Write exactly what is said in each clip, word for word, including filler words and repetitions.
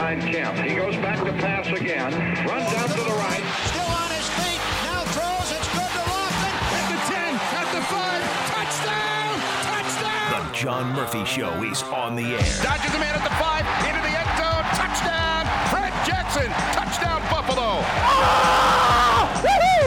behind Kemp. He goes back to pass again. Runs out to the right. Still on his feet. Now throws. It's good to Lofton. At the ten. At the five. Touchdown. Touchdown. The John Murphy Show is on the air. Dodges the man at the five. Into the end zone. Touchdown. Fred Jackson. Touchdown Buffalo. Oh!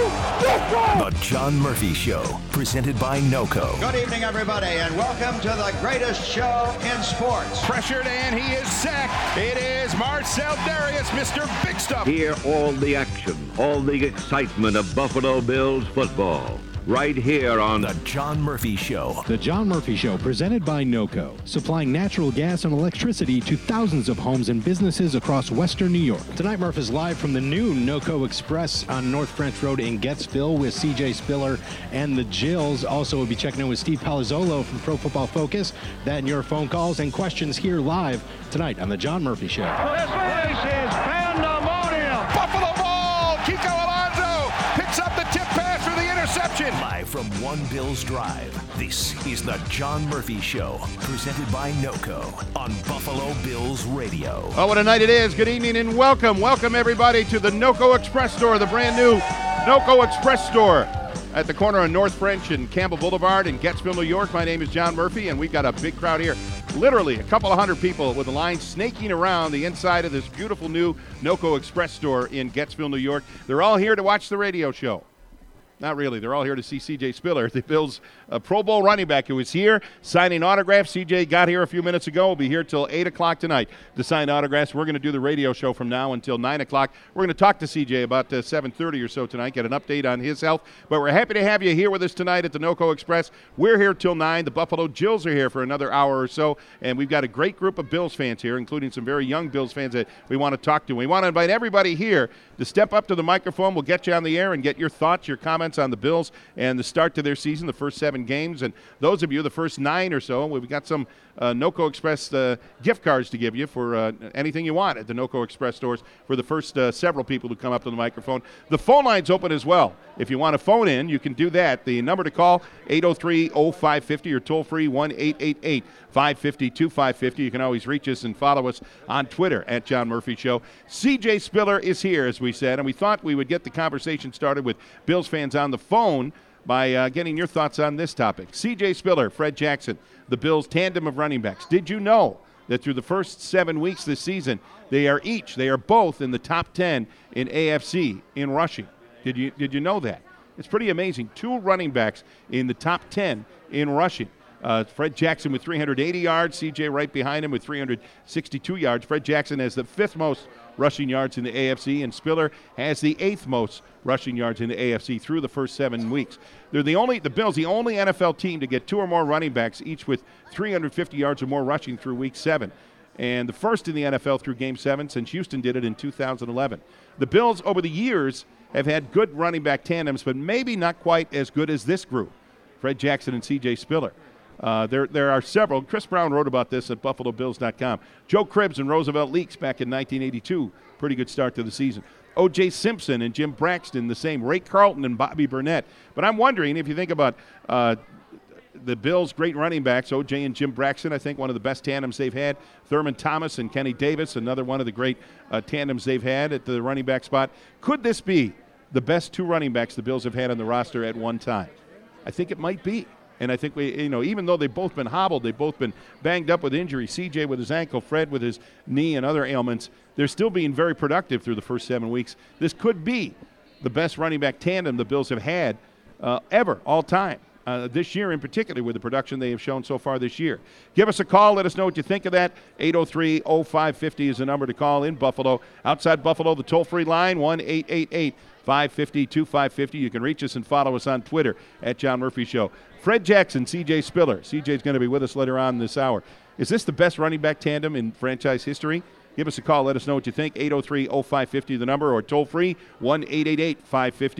The John Murphy Show, presented by NOCO. Good evening, everybody, and welcome to the greatest show in sports. Pressured, and he is sacked. It is Marcell Dareus, Mister Big Stuff. Hear all the action, all the excitement of Buffalo Bills football, right here on The John Murphy Show. The John Murphy Show, presented by NOCO, supplying natural gas and electricity to thousands of homes and businesses across western New York. Tonight, Murph is live from the new NOCO Express on North French Road in Gettsville with C J Spiller and the Jills. Also, we'll be checking in with Steve Palazzolo from Pro Football Focus. That and your phone calls and questions here live tonight on The John Murphy Show. This place is pandemonium. Buffalo ball. Kiko Alonso picks up the tip pass for the interception. Live from One Bills Drive, this is The John Murphy Show, presented by NOCO on Buffalo Bills Radio. Oh, what a night it is. Good evening and welcome. Welcome, everybody, to the NOCO Express Store, the brand new NOCO Express Store at the corner of North French and Campbell Boulevard in Gettsville, New York. My name is John Murphy, and we've got a big crowd here. Literally a couple of hundred people with a line snaking around the inside of this beautiful new NOCO Express Store in Gettsville, New York. They're all here to watch the radio show. Not really. They're all here to see C J Spiller, the Bills' uh, Pro Bowl running back, who is here signing autographs. C J got here a few minutes ago. Will be here till eight o'clock tonight to sign autographs. We're going to do the radio show from now until nine o'clock. We're going to talk to C J about uh, seven thirty or so tonight, get an update on his health. But we're happy to have you here with us tonight at the NOCO Express. We're here till nine. The Buffalo Jills are here for another hour or so. And we've got a great group of Bills fans here, including some very young Bills fans that we want to talk to. We want to invite everybody here to step up to the microphone. We'll get you on the air and get your thoughts, your comments on the Bills and the start to their season, the first seven games. And those of you, the first nine or so, we've got some uh, NOCO Express uh, gift cards to give you for uh, anything you want at the NOCO Express stores for the first uh, several people who come up to the microphone. The phone line's open as well. If you want to phone in, you can do that. The number to call, eight oh three oh five five oh, or toll-free one eight eight eight five five zero two five five zero. You can always reach us and follow us on Twitter at John Murphy Show. C J Spiller is here, as we said, and we thought we would get the conversation started with Bills fans on the phone by uh, getting your thoughts on this topic. C J Spiller, Fred Jackson, the Bills' tandem of running backs. Did you know that through the first seven weeks this season, they are each, they are both in the top ten in A F C in rushing? Did you did you know that? It's pretty amazing. Two running backs in the top ten in rushing. Uh, Fred Jackson with three hundred eighty yards, C J right behind him with three hundred sixty-two yards. Fred Jackson has the fifth most rushing yards in the A F C, and Spiller has the eighth most rushing yards in the A F C through the first seven weeks. They're the only, the Bills, the only N F L team to get two or more running backs, each with three hundred fifty yards or more rushing through week seven. And the first in the N F L through game seven since Houston did it in two thousand eleven. The Bills, over the years, have had good running back tandems, but maybe not quite as good as this group, Fred Jackson and C J Spiller. Uh, there there are several. Chris Brown wrote about this at Buffalo Bills dot com. Joe Cribbs and Roosevelt Leaks back in nineteen eighty-two. Pretty good start to the season. O J Simpson and Jim Braxton, the same. Ray Carlton and Bobby Burnett. But I'm wondering, if you think about uh, the Bills' great running backs, O J and Jim Braxton, I think one of the best tandems they've had. Thurman Thomas and Kenny Davis, another one of the great uh, tandems they've had at the running back spot. Could this be the best two running backs the Bills have had on the roster at one time? I think it might be. And I think we, you know, even though they've both been hobbled, they've both been banged up with injury, C J with his ankle, Fred with his knee and other ailments, they're still being very productive through the first seven weeks. This could be the best running back tandem the Bills have had uh, ever, all time. Uh, this year in particular, with the production they have shown so far this year. Give us a call. Let us know what you think of that. eight oh three oh five five oh is the number to call in Buffalo. Outside Buffalo, the toll-free line, one eight eight eight five five zero two five five zero. You can reach us and follow us on Twitter at John Murphy Show. Fred Jackson, C J Spiller. C J's going to be with us later on this hour. Is this the best running back tandem in franchise history? Give us a call. Let us know what you think. eight oh three oh five five oh the number, or toll-free one eight eight eight five five zero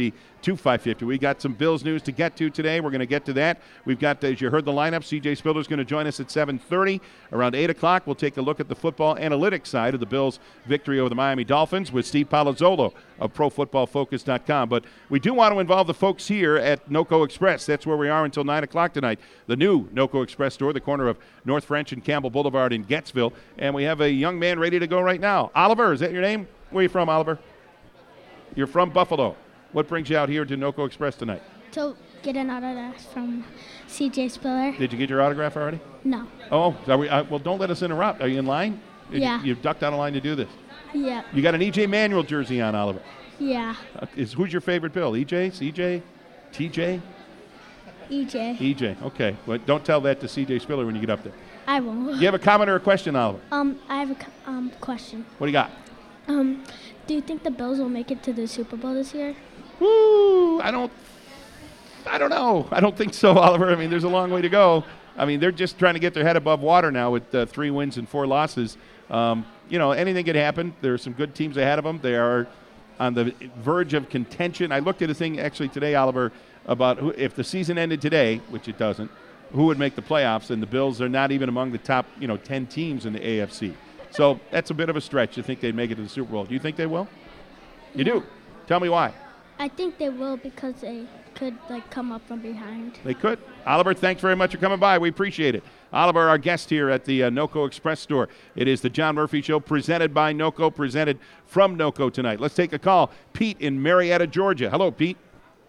to five fifty. We got some Bills news to get to today. We're going to get to that. We've got, as you heard the lineup, C J Spiller is going to join us at seven thirty. Around eight o'clock, we'll take a look at the football analytics side of the Bills' victory over the Miami Dolphins with Steve Palazzolo of Pro Football Focus dot com. But we do want to involve the folks here at NoCo Express. That's where we are until nine o'clock tonight. The new NoCo Express store, the corner of North French and Campbell Boulevard in Gettsville. And we have a young man ready to go right now. Oliver, is that your name? Where are you from, Oliver? You're from Buffalo. What brings you out here to NoCo Express tonight? To get an autograph from C J Spiller. Did you get your autograph already? No. Oh, are we, uh, well, don't let us interrupt. Are you in line? Did Yeah. You, you ducked out of line to do this? Yeah. You got an E J Manuel jersey on, Oliver. Yeah. Uh, is Who's your favorite Bill? E J, C J, T J? E J. E J, okay. Well, don't tell that to C J Spiller when you get up there. I won't. You have a comment or a question, Oliver? Um, I have a co- um question. What do you got? Um, do you think the Bills will make it to the Super Bowl this year? Woo! I don't. I don't know. I don't think so, Oliver. I mean, there's a long way to go. I mean, they're just trying to get their head above water now with uh, three wins and four losses. Um, you know, anything could happen. There are some good teams ahead of them. They are on the verge of contention. I looked at a thing actually today, Oliver, about who, if the season ended today, which it doesn't, who would make the playoffs, and the Bills are not even among the top, you know, ten teams in the A F C. So that's a bit of a stretch to think they'd make it to the Super Bowl. Do you think they will? You do? Tell me why. I think they will because they could, like, come up from behind. They could. Oliver, thanks very much for coming by. We appreciate it. Oliver, our guest here at the uh, NoCo Express store. It is the John Murphy Show presented by NoCo, presented from NoCo tonight. Let's take a call. Pete in Marietta, Georgia. Hello, Pete.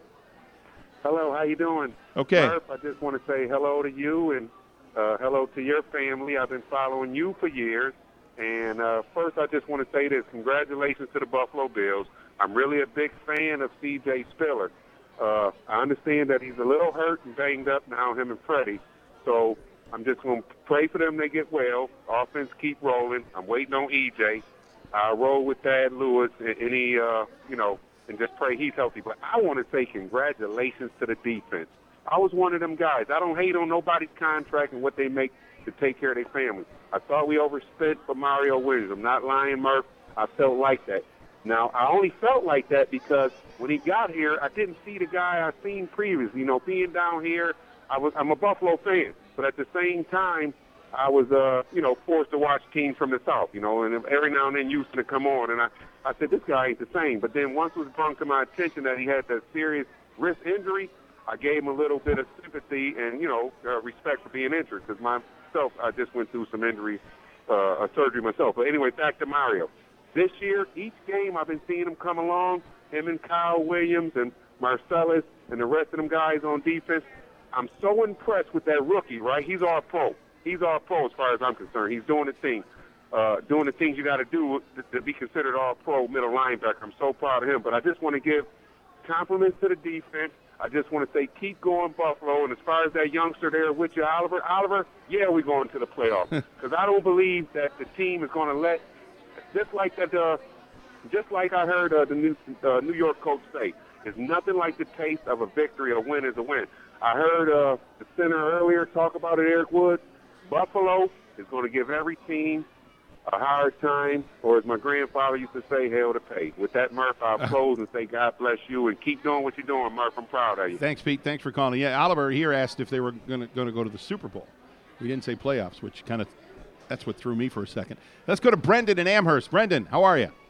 Hello, how you doing? Okay. Murph, I just want to say hello to you and uh, hello to your family. I've been following you for years. And uh, first, I just want to say this. Congratulations to the Buffalo Bills. I'm really a big fan of C J Spiller. Uh, I understand that he's a little hurt and banged up now, him and Freddie. So I'm just going to pray for them they get well. Offense keep rolling. I'm waiting on E J. I roll with Thad Lewis and any, uh, you know, and just pray he's healthy. But I want to say congratulations to the defense. I was one of them guys. I don't hate on nobody's contract and what they make to take care of their family. I thought we overspent for Mario Williams. I'm not lying, Murph. I felt like that. Now, I only felt like that because when he got here, I didn't see the guy I've seen previously. You know, being down here, I was, I'm a Buffalo fan. But at the same time, I was, uh, you know, forced to watch teams from the South, you know, and every now and then used to come on. And I, I said, this guy ain't the same. But then once it was brought to my attention that he had that serious wrist injury, I gave him a little bit of sympathy and, you know, uh, respect for being injured because myself, I just went through some injury, uh, a surgery myself. But anyway, back to Mario. This year, each game I've been seeing him come along, him and Kyle Williams and Marcellus and the rest of them guys on defense. I'm so impressed with that rookie, right? He's all pro. He's all pro as far as I'm concerned. He's doing the thing, uh, doing the things you got to do to, to be considered all pro middle linebacker. I'm so proud of him. But I just want to give compliments to the defense. I just want to say keep going, Buffalo. And as far as that youngster there with you, Oliver, Oliver, yeah, we're going to the playoffs. Because I don't believe that the team is going to let, just like that, uh, just like I heard uh, the New, uh, New York coach say, it's nothing like the taste of a victory. A win is a win. I heard uh, the center earlier talk about it, Eric Woods. Buffalo is going to give every team a hard time, or as my grandfather used to say, hell to pay. With that, Murph, I'll close and say God bless you and keep doing what you're doing, Murph. I'm proud of you. Thanks, Pete. Thanks for calling. Yeah, Oliver here asked if they were going to going to go to the Super Bowl. We didn't say playoffs, which kind of that's what threw me for a second. Let's go to Brendan in Amherst. Brendan, how are you?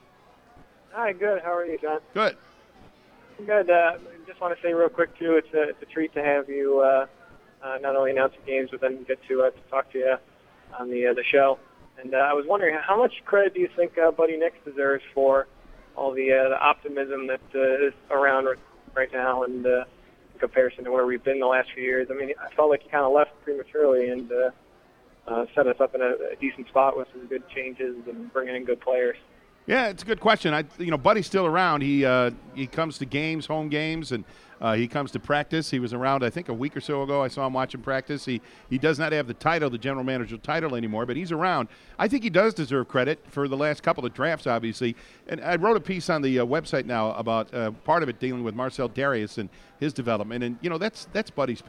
Hi, good. How are you, John? Good. Good. Uh, just want to say real quick, too, it's a, it's a treat to have you uh, uh, not only announce the games, but then get to, uh, to talk to you on the uh, the show. And uh, I was wondering, how much credit do you think uh, Buddy Nix deserves for all the, uh, the optimism that uh, is around right now and uh, in comparison to where we've been the last few years? I mean, I felt like he kind of left prematurely and uh, uh, set us up in a, a decent spot with some good changes and bringing in good players. Yeah, it's a good question. I, you know, Buddy's still around. He uh, he comes to games, home games, and uh, he comes to practice. He was around, I think, a week or so ago. I saw him watching practice. He he does not have the title, the general manager title anymore, but he's around. I think he does deserve credit for the last couple of drafts, obviously. And I wrote a piece on the uh, website now about uh, part of it dealing with Marcel Darius and his development. And, you know, that's that's Buddy's pick.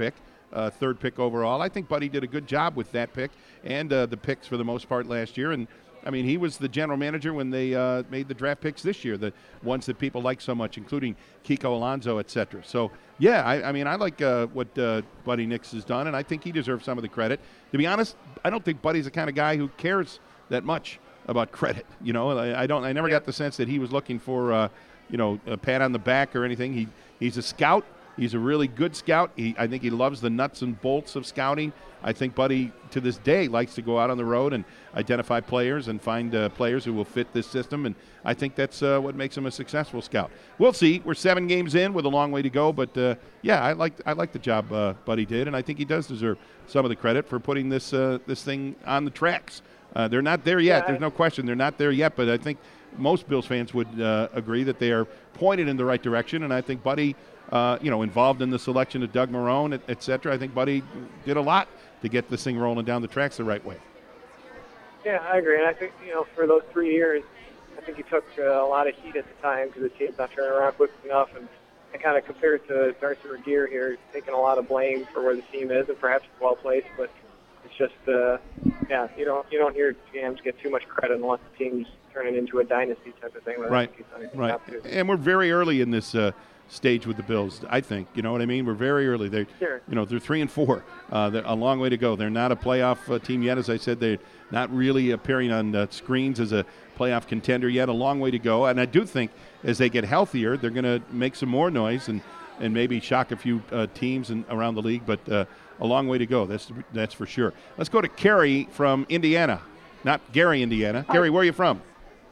uh, third pick overall. I think Buddy did a good job with that pick and uh, the picks for the most part last year. And I mean, he was the general manager when they uh, made the draft picks this year, the ones that people like so much, including Kiko Alonso, et cetera. So, yeah, I, I mean, I like uh, what uh, Buddy Nix has done, and I think he deserves some of the credit. To be honest, I don't think Buddy's the kind of guy who cares that much about credit. You know, I, I don't. I never got the sense that he was looking for, uh, you know, a pat on the back or anything. He he's a scout. He's a really good scout. He, I think he loves the nuts and bolts of scouting. I think Buddy, to this day, likes to go out on the road and identify players and find uh, players who will fit this system, and I think that's uh, what makes him a successful scout. We'll see. We're seven games in with a long way to go, but, uh, yeah, I like I like the job uh, Buddy did, and I think he does deserve some of the credit for putting this uh, this thing on the tracks. Uh, they're not there yet. There's no question they're not there yet, but I think most Bills fans would uh, agree that they are pointed in the right direction, and I think Buddy – Uh, you know, involved in the selection of Doug Marrone, et, et cetera. I think Buddy did a lot to get this thing rolling down the tracks the right way. Yeah, I agree. And I think, you know, for those three years, I think he took uh, a lot of heat at the time because the team's not turning around quick enough. And I kind of compared to Darcy Regier here, taking a lot of blame for where the team is, and perhaps it's well placed, but it's just, uh, yeah, you don't you don't hear G Ms get too much credit unless the team's turning into a dynasty type of thing. Right, right. And we're very early in this uh, stage with the Bills, I think. You know what I mean? We're very early. They're, sure. you know, they're three and four. Uh, they're a long way to go. They're not a playoff uh, team yet. As I said, they're not really appearing on uh, screens as a playoff contender yet. A long way to go. And I do think as they get healthier, they're going to make some more noise and, and maybe shock a few uh, teams in, around the league. But uh, a long way to go. That's that's for sure. Let's go to Kerry from Indiana. Not Gary, Indiana. Hi. Kerry, where are you from?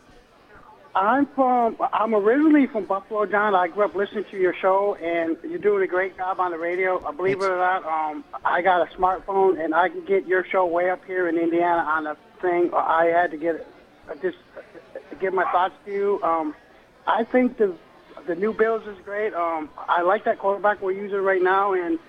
I'm from, I'm originally from Buffalo, John. I grew up listening to your show, and you're doing a great job on the radio. I believe it or not, um, I got a smartphone, and I can get your show way up here in Indiana on the thing. I had to get it, just to give my thoughts to you. Um, I think the the new Bills is great. Um, I like that quarterback we're using right now, and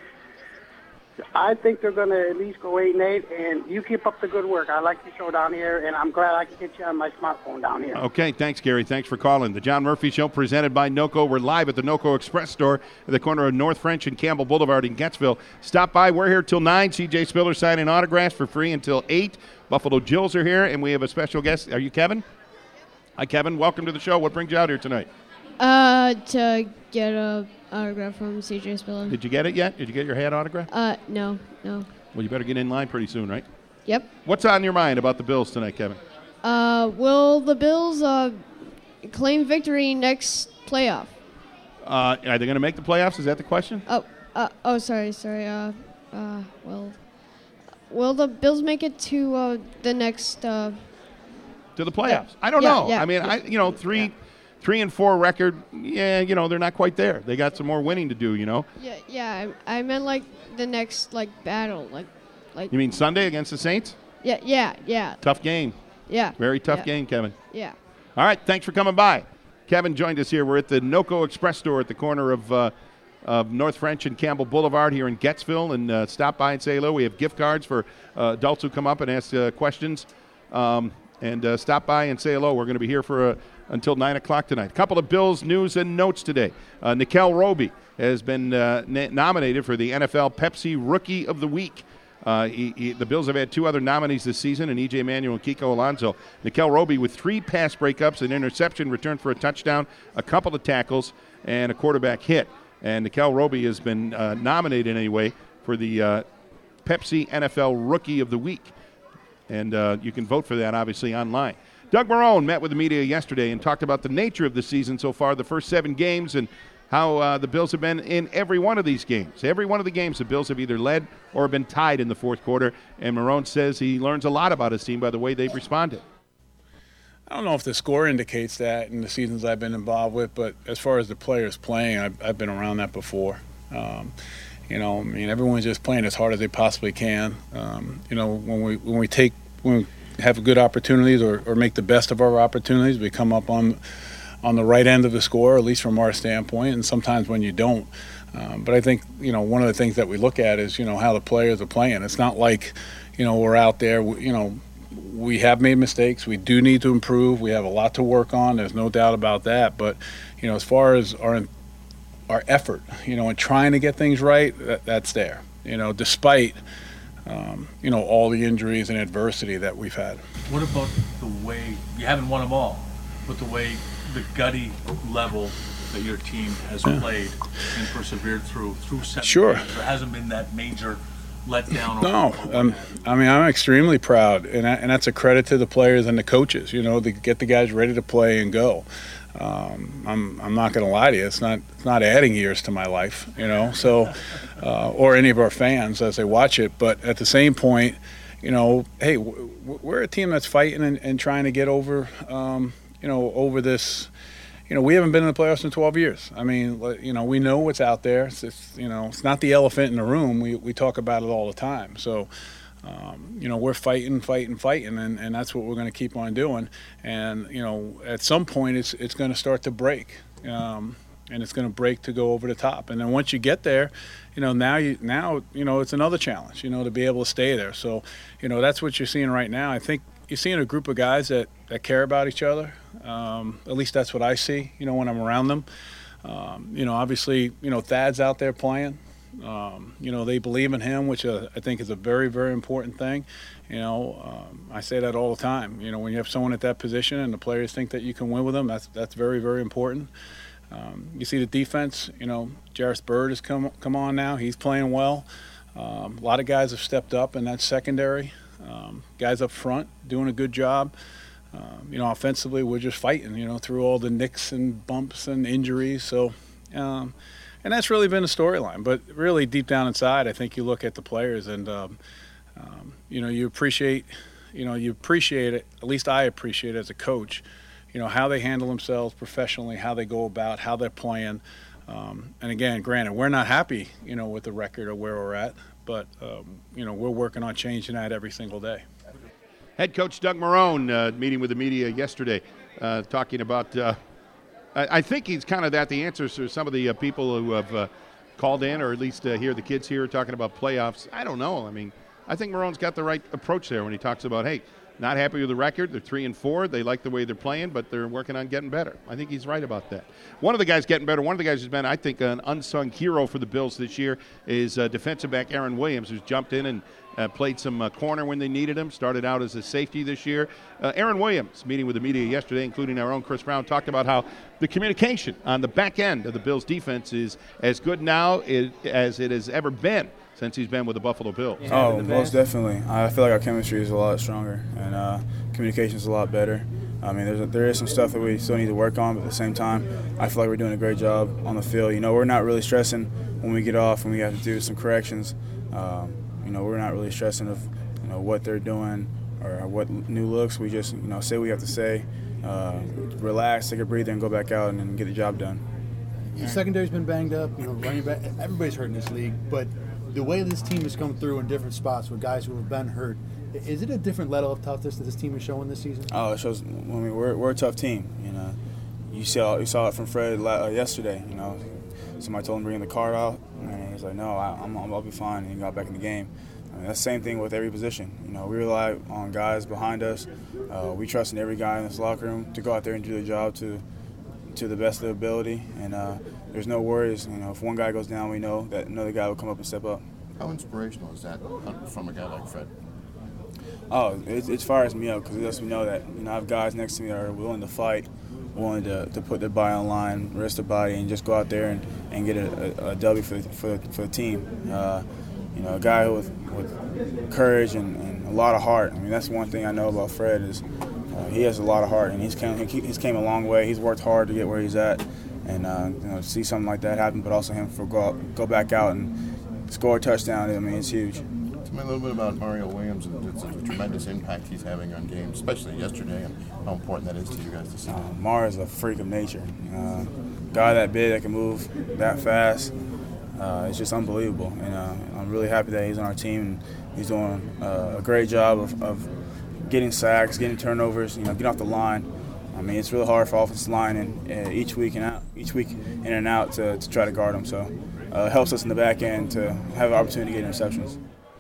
I think they're going to at least go eight and eight, and you keep up the good work. I like your show down here, and I'm glad I can get you on my smartphone down here. Okay, thanks, Gary. Thanks for calling. The John Murphy Show presented by NOCO. We're live at the NOCO Express store at the corner of North French and Campbell Boulevard in Gettsville. Stop by. We're here till nine. C J Spiller signing autographs for free until eight. Buffalo Jills are here, and we have a special guest. Are you Kevin? Hi, Kevin. Welcome to the show. What brings you out here tonight? Uh, to get a autograph from C J Spiller. Did you get it yet? Did you get your hat autograph? Uh, no, no. Well, you better get in line pretty soon, right? Yep. What's on your mind about the Bills tonight, Kevin? Uh, will the Bills uh claim victory next playoff? Uh, are they going to make the playoffs? Is that the question? Oh, uh, oh, sorry, sorry. Uh, uh, well, will the Bills make it to uh the next uh? To the playoffs? Yeah. I don't yeah, know. Yeah, I mean, yeah. I you know three. Yeah. Three and four record, yeah, you know, they're not quite there. They got some more winning to do, you know. Yeah, yeah. I, I meant like the next like battle, like, like. You mean Sunday against the Saints? Yeah, yeah, yeah. Tough game. Yeah. Very tough yeah. game, Kevin. Yeah. All right, thanks for coming by. Kevin joined us here. We're at the NOCO Express store at the corner of uh, of North French and Campbell Boulevard here in Gettsville, and uh, stop by and say hello. We have gift cards for uh, adults who come up and ask uh, questions. Um, and uh, stop by and say hello. We're going to be here for a until nine o'clock tonight. A couple of Bills news and notes today. Uh, Nickel Roby has been uh, na- nominated for the N F L Pepsi Rookie of the Week. Uh, he, he, the Bills have had two other nominees this season, and E J Manuel and Kiko Alonso. Nickel Roby with three pass breakups, an interception returned for a touchdown, a couple of tackles, and a quarterback hit. And Nickel Roby has been uh, nominated anyway for the uh, Pepsi N F L Rookie of the Week. And uh, you can vote for that, obviously, online. Doug Marrone met with the media yesterday and talked about the nature of the season so far, the first seven games, and how uh, the Bills have been in every one of these games. Every one of the games, the Bills have either led or been tied in the fourth quarter, and Marrone says he learns a lot about his team by the way they've responded. I don't know if the score indicates that in the seasons I've been involved with, but as far as the players playing, I've, I've been around that before. Um, you know, I mean, everyone's just playing as hard as they possibly can. Um, you know, when we when we take when we have good opportunities or, or make the best of our opportunities, we come up on on the right end of the score, at least from our standpoint, and sometimes when you don't. Um, but I think, you know, one of the things that we look at is, you know, how the players are playing. It's not like, you know, we're out there, you know, we have made mistakes. We do need to improve. We have a lot to work on. There's no doubt about that. But, you know, as far as our our effort, you know, in trying to get things right, that, that's there. you know, despite, um, you know, all the injuries and adversity that we've had. What about the way, you haven't won them all, but the way the gutty level that your team has yeah. played and persevered through, through seven sure. games? There hasn't been that major letdown. No, um, I mean, I'm extremely proud, and, I, and that's a credit to the players and the coaches, you know, to get the guys ready to play and go. Um, I'm I'm not going to lie to you. It's not it's not adding years to my life, you know. So, uh, or any of our fans as they watch it. But at the same point, you know, hey, w- we're a team that's fighting and, and trying to get over, um, you know, over this. You know, we haven't been in the playoffs in twelve years. I mean, you know, we know what's out there. It's, it's you know, it's not the elephant in the room. We we talk about it all the time. So. Um, you know, we're fighting, fighting, fighting, and, and that's what we're going to keep on doing. And, you know, at some point it's it's going to start to break, um, and it's going to break to go over the top. And then once you get there, you know, now, you now you know, it's another challenge, you know, to be able to stay there. So, you know, that's what you're seeing right now. I think you're seeing a group of guys that, that care about each other. Um, at least that's what I see, you know, when I'm around them. Um, you know, obviously, you know, Thad's out there playing. Um, you know, they believe in him, which uh, I think is a very, very important thing. You know, um, I say that all the time. You know, when you have someone at that position and the players think that you can win with them, that's that's very, very important. Um, you see the defense. You know, Jarris Bird has come come on now. He's playing well. Um, a lot of guys have stepped up in that secondary. Um, guys up front doing a good job. Um, you know, offensively, we're just fighting. You know, through all the nicks and bumps and injuries. So. Um, And that's really been a storyline. But really, deep down inside, I think you look at the players and, um, um, you know, you appreciate, you know, you appreciate it, at least I appreciate it as a coach, you know, how they handle themselves professionally, how they go about, how they're playing. Um, and, again, granted, we're not happy, you know, with the record or where we're at. But, um, you know, we're working on changing that every single day. Head coach Doug Marrone uh, meeting with the media yesterday, uh, talking about uh, – I think he's kind of that the answers to some of the uh, people who have uh, called in, or at least uh, hear the kids here talking about playoffs. I don't know. I mean, I think Marrone's got the right approach there when he talks about, hey, not happy with the record. They're three and four. They like the way they're playing, but they're working on getting better. I think he's right about that. One of the guys getting better, one of the guys who's been, I think, an unsung hero for the Bills this year is uh, defensive back Aaron Williams, who's jumped in and Uh, played some uh, corner when they needed him, started out as a safety this year. Uh, Aaron Williams, meeting with the media yesterday, including our own Chris Brown, talked about how the communication on the back end of the Bills' defense is as good now it, as it has ever been since he's been with the Buffalo Bills. Oh, most definitely. I feel like our chemistry is a lot stronger, and uh, communication is a lot better. I mean, there's a, there is some stuff that we still need to work on, but at the same time, I feel like we're doing a great job on the field. You know, we're not really stressing when we get off and we have to do some corrections. Um, You know, we're not really stressing of, you know, what they're doing or what new looks. We just, you know, say what we have to say, uh, relax, take a breather, and go back out and, and get the job done. The secondary's been banged up. You know, running back, everybody's hurt in this league. But the way this team has come through in different spots with guys who have been hurt, is it a different level of toughness that this team is showing this season? Oh, it shows. I mean, we're we're a tough team. You know, you saw you saw it from Fred uh, yesterday. You know. Somebody told him to bring the card out, and he's like, no, I, I'm, I'll be fine, and he got back in the game. I mean, that's the same thing with every position. You know, we rely on guys behind us. Uh, we trust in every guy in this locker room to go out there and do the job to to the best of their ability, and uh, there's no worries. You know, if one guy goes down, we know that another guy will come up and step up. How inspirational is that from a guy like Fred? Oh, it, it fires me up because it lets me know that, you know, I have guys next to me that are willing to fight, willing to, to put their body on the line, risk their body, and just go out there and, and get a, a, a W for the, for, for the team. Uh, you know, a guy with, with courage and, and a lot of heart. I mean, that's one thing I know about Fred is uh, he has a lot of heart, and he's came, he's came a long way. He's worked hard to get where he's at, and uh, you know, to see something like that happen, but also him for go out, go back out and score a touchdown. I mean, it's huge. Tell me a little bit about Mario Williams and the tremendous impact he's having on games, especially yesterday, and how important that is to you guys to see. Uh, Mario's a freak of nature. Uh, guy that big that can move that fast, uh, it's just unbelievable. And uh, I'm really happy that he's on our team. And he's doing uh, a great job of, of getting sacks, getting turnovers, you know, getting off the line. I mean, it's really hard for offensive line and uh, each week and out, each week in and out to, to try to guard him. So uh, it helps us in the back end to have an opportunity to get interceptions.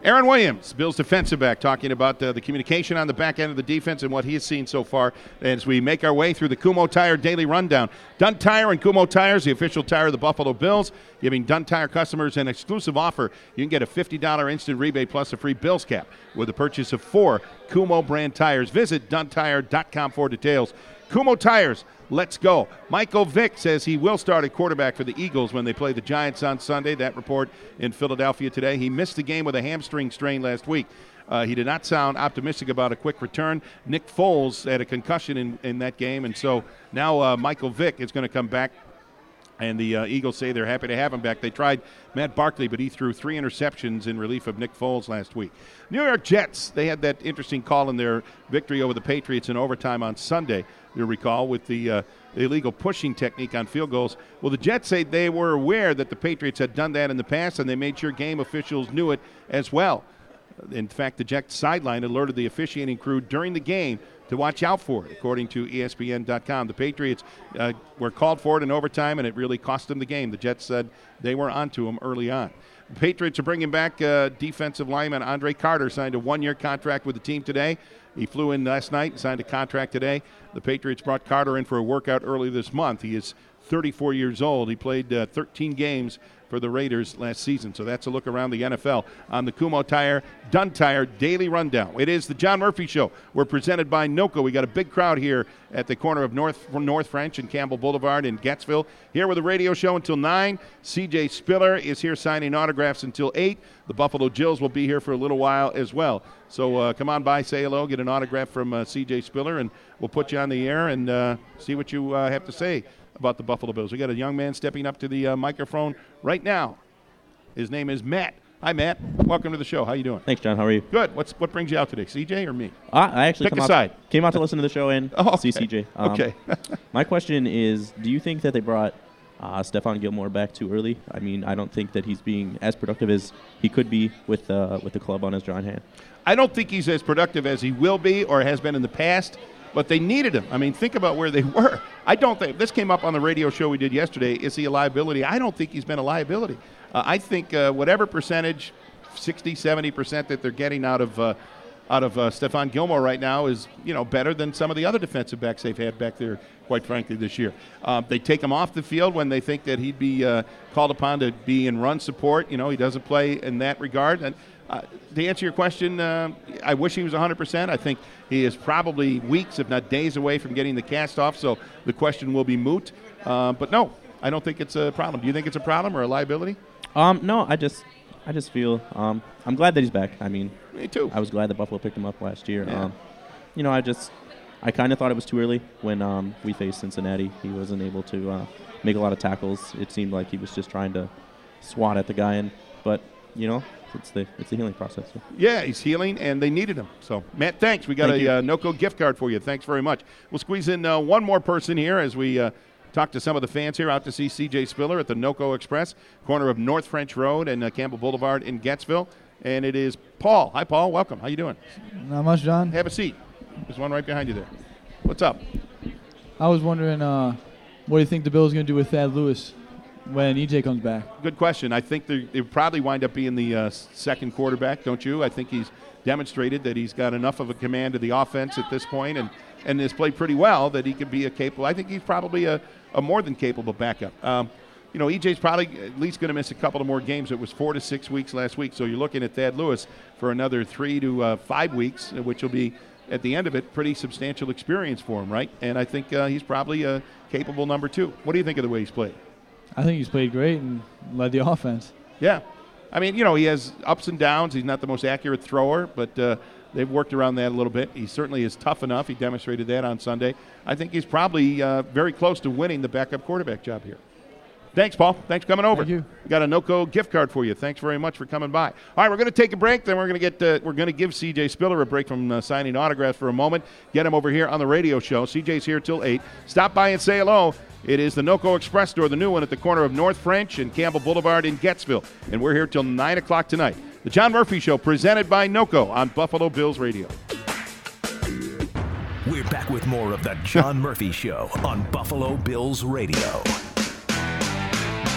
Aaron Williams, Bills defensive back, talking about uh, the communication on the back end of the defense and what he has seen so far as we make our way through the Kumho Tire Daily Rundown. Dunn Tire and Kumho Tires, the official tire of the Buffalo Bills, giving Dunn Tire customers an exclusive offer. You can get a fifty dollars instant rebate plus a free Bills cap with the purchase of four Kumho brand tires. Visit Dunn Tire dot com for details. Kumho Tires, let's go. Michael Vick says he will start at quarterback for the Eagles when they play the Giants on Sunday. That report in Philadelphia today. He missed the game with a hamstring strain last week. Uh, he did not sound optimistic about a quick return. Nick Foles had a concussion in, in that game, and so now uh, Michael Vick is going to come back. And the uh, Eagles say they're happy to have him back. They tried Matt Barkley, but he threw three interceptions in relief of Nick Foles last week. New York Jets, they had that interesting call in their victory over the Patriots in overtime on Sunday, you'll recall, with the, uh, the illegal pushing technique on field goals. Well, the Jets say they were aware that the Patriots had done that in the past, and they made sure game officials knew it as well. In fact, the Jets sideline alerted the officiating crew during the game to watch out for it, according to E S P N dot com. The Patriots uh, were called for it in overtime, and it really cost them the game. The Jets said they were onto them early on. The Patriots are bringing back uh, defensive lineman Andre Carter, signed a one-year contract with the team today. He flew in last night and signed a contract today. The Patriots brought Carter in for a workout early this month. He is thirty-four years old. He played uh, thirteen games for the Raiders last season. So that's a look around the N F L on the Kumho Tire, Dunn Tire Daily Rundown. It is the John Murphy Show. We're presented by NOCO. We got a big crowd here at the corner of North North French and Campbell Boulevard in Gettsville. Here with the radio show until nine. C J Spiller is here signing autographs until eight. The Buffalo Jills will be here for a little while as well. So uh, come on by, say hello, get an autograph from uh, C J Spiller, and we'll put you on the air and uh, see what you uh, have to say about the Buffalo Bills. We got a young man stepping up to the uh, microphone right now. His name is Matt. Hi, Matt. Welcome to the show. How you doing? Thanks, John. How are you? Good. What's what brings you out today, C J or me? Uh, I actually Pick come a side. Out, came out to listen to the show and oh, okay. see C J. Um, okay. My question is, do you think that they brought uh, Stephon Gilmore back too early? I mean, I don't think that he's being as productive as he could be with uh, with the club on his drawing hand. I don't think he's as productive as he will be or has been in the past. But they needed him. I mean, think about where they were. I don't think, this came up on the radio show we did yesterday, is he a liability? I don't think he's been a liability. Uh, I think uh, whatever percentage, sixty, seventy percent that they're getting out of uh, out of uh, Stephon Gilmore right now is, you know, better than some of the other defensive backs they've had back there, quite frankly, this year. Uh, they take him off the field when they think that he'd be uh, called upon to be in run support. You know, he doesn't play in that regard. And Uh, to answer your question, uh, I wish he was one hundred percent. I think he is probably weeks, if not days, away from getting the cast off, so the question will be moot. Uh, but no, I don't think it's a problem. Do you think it's a problem or a liability? Um, no, I just, I just feel um, I'm glad that he's back. I mean, me too. I was glad that Buffalo picked him up last year. Yeah. Um, you know, I just, I kind of thought it was too early when um, we faced Cincinnati. He wasn't able to uh, make a lot of tackles. It seemed like he was just trying to swat at the guy, and but you know. It's the it's the healing process. So. Yeah, he's healing, and they needed him. So, Matt, thanks. We got Thank a uh, NOCO gift card for you. Thanks very much. We'll squeeze in uh, one more person here as we uh, talk to some of the fans here out to see C J Spiller at the NOCO Express, corner of North French Road and uh, Campbell Boulevard in Gettsville. And it is Paul. Hi, Paul. Welcome. How you doing? Not much, John. Have a seat. There's one right behind you there. What's up? I was wondering, uh, what do you think the Bills are going to do with Thad Lewis when E J comes back? Good question. I think they probably wind up being the uh, second quarterback, don't you? I think he's demonstrated that he's got enough of a command of the offense at this point and, and has played pretty well that he could be a capable. I think he's probably a, a more than capable backup. Um, you know, E J's probably at least going to miss a couple of more games. It was four to six weeks last week, so you're looking at Thad Lewis for another three to uh, five weeks, which will be, at the end of it, pretty substantial experience for him, right? And I think uh, he's probably a capable number two. What do you think of the way he's played? I think he's played great and led the offense. Yeah. I mean, you know, he has ups and downs. He's not the most accurate thrower, but uh, they've worked around that a little bit. He certainly is tough enough. He demonstrated that on Sunday. I think he's probably uh, very close to winning the backup quarterback job here. Thanks, Paul. Thanks for coming over. Thank you. We got a NOCO gift card for you. Thanks very much for coming by. All right, we're going to take a break. Then we're going to get uh, we're going to give C J Spiller a break from uh, signing autographs for a moment. Get him over here on the radio show. C J's here till eight. Stop by and say hello. It is the NOCO Express store, the new one at the corner of North French and Campbell Boulevard in Gettsville. And we're here till nine o'clock tonight. The John Murphy Show, presented by NOCO on Buffalo Bills Radio. We're back with more of the John Murphy Show on Buffalo Bills Radio.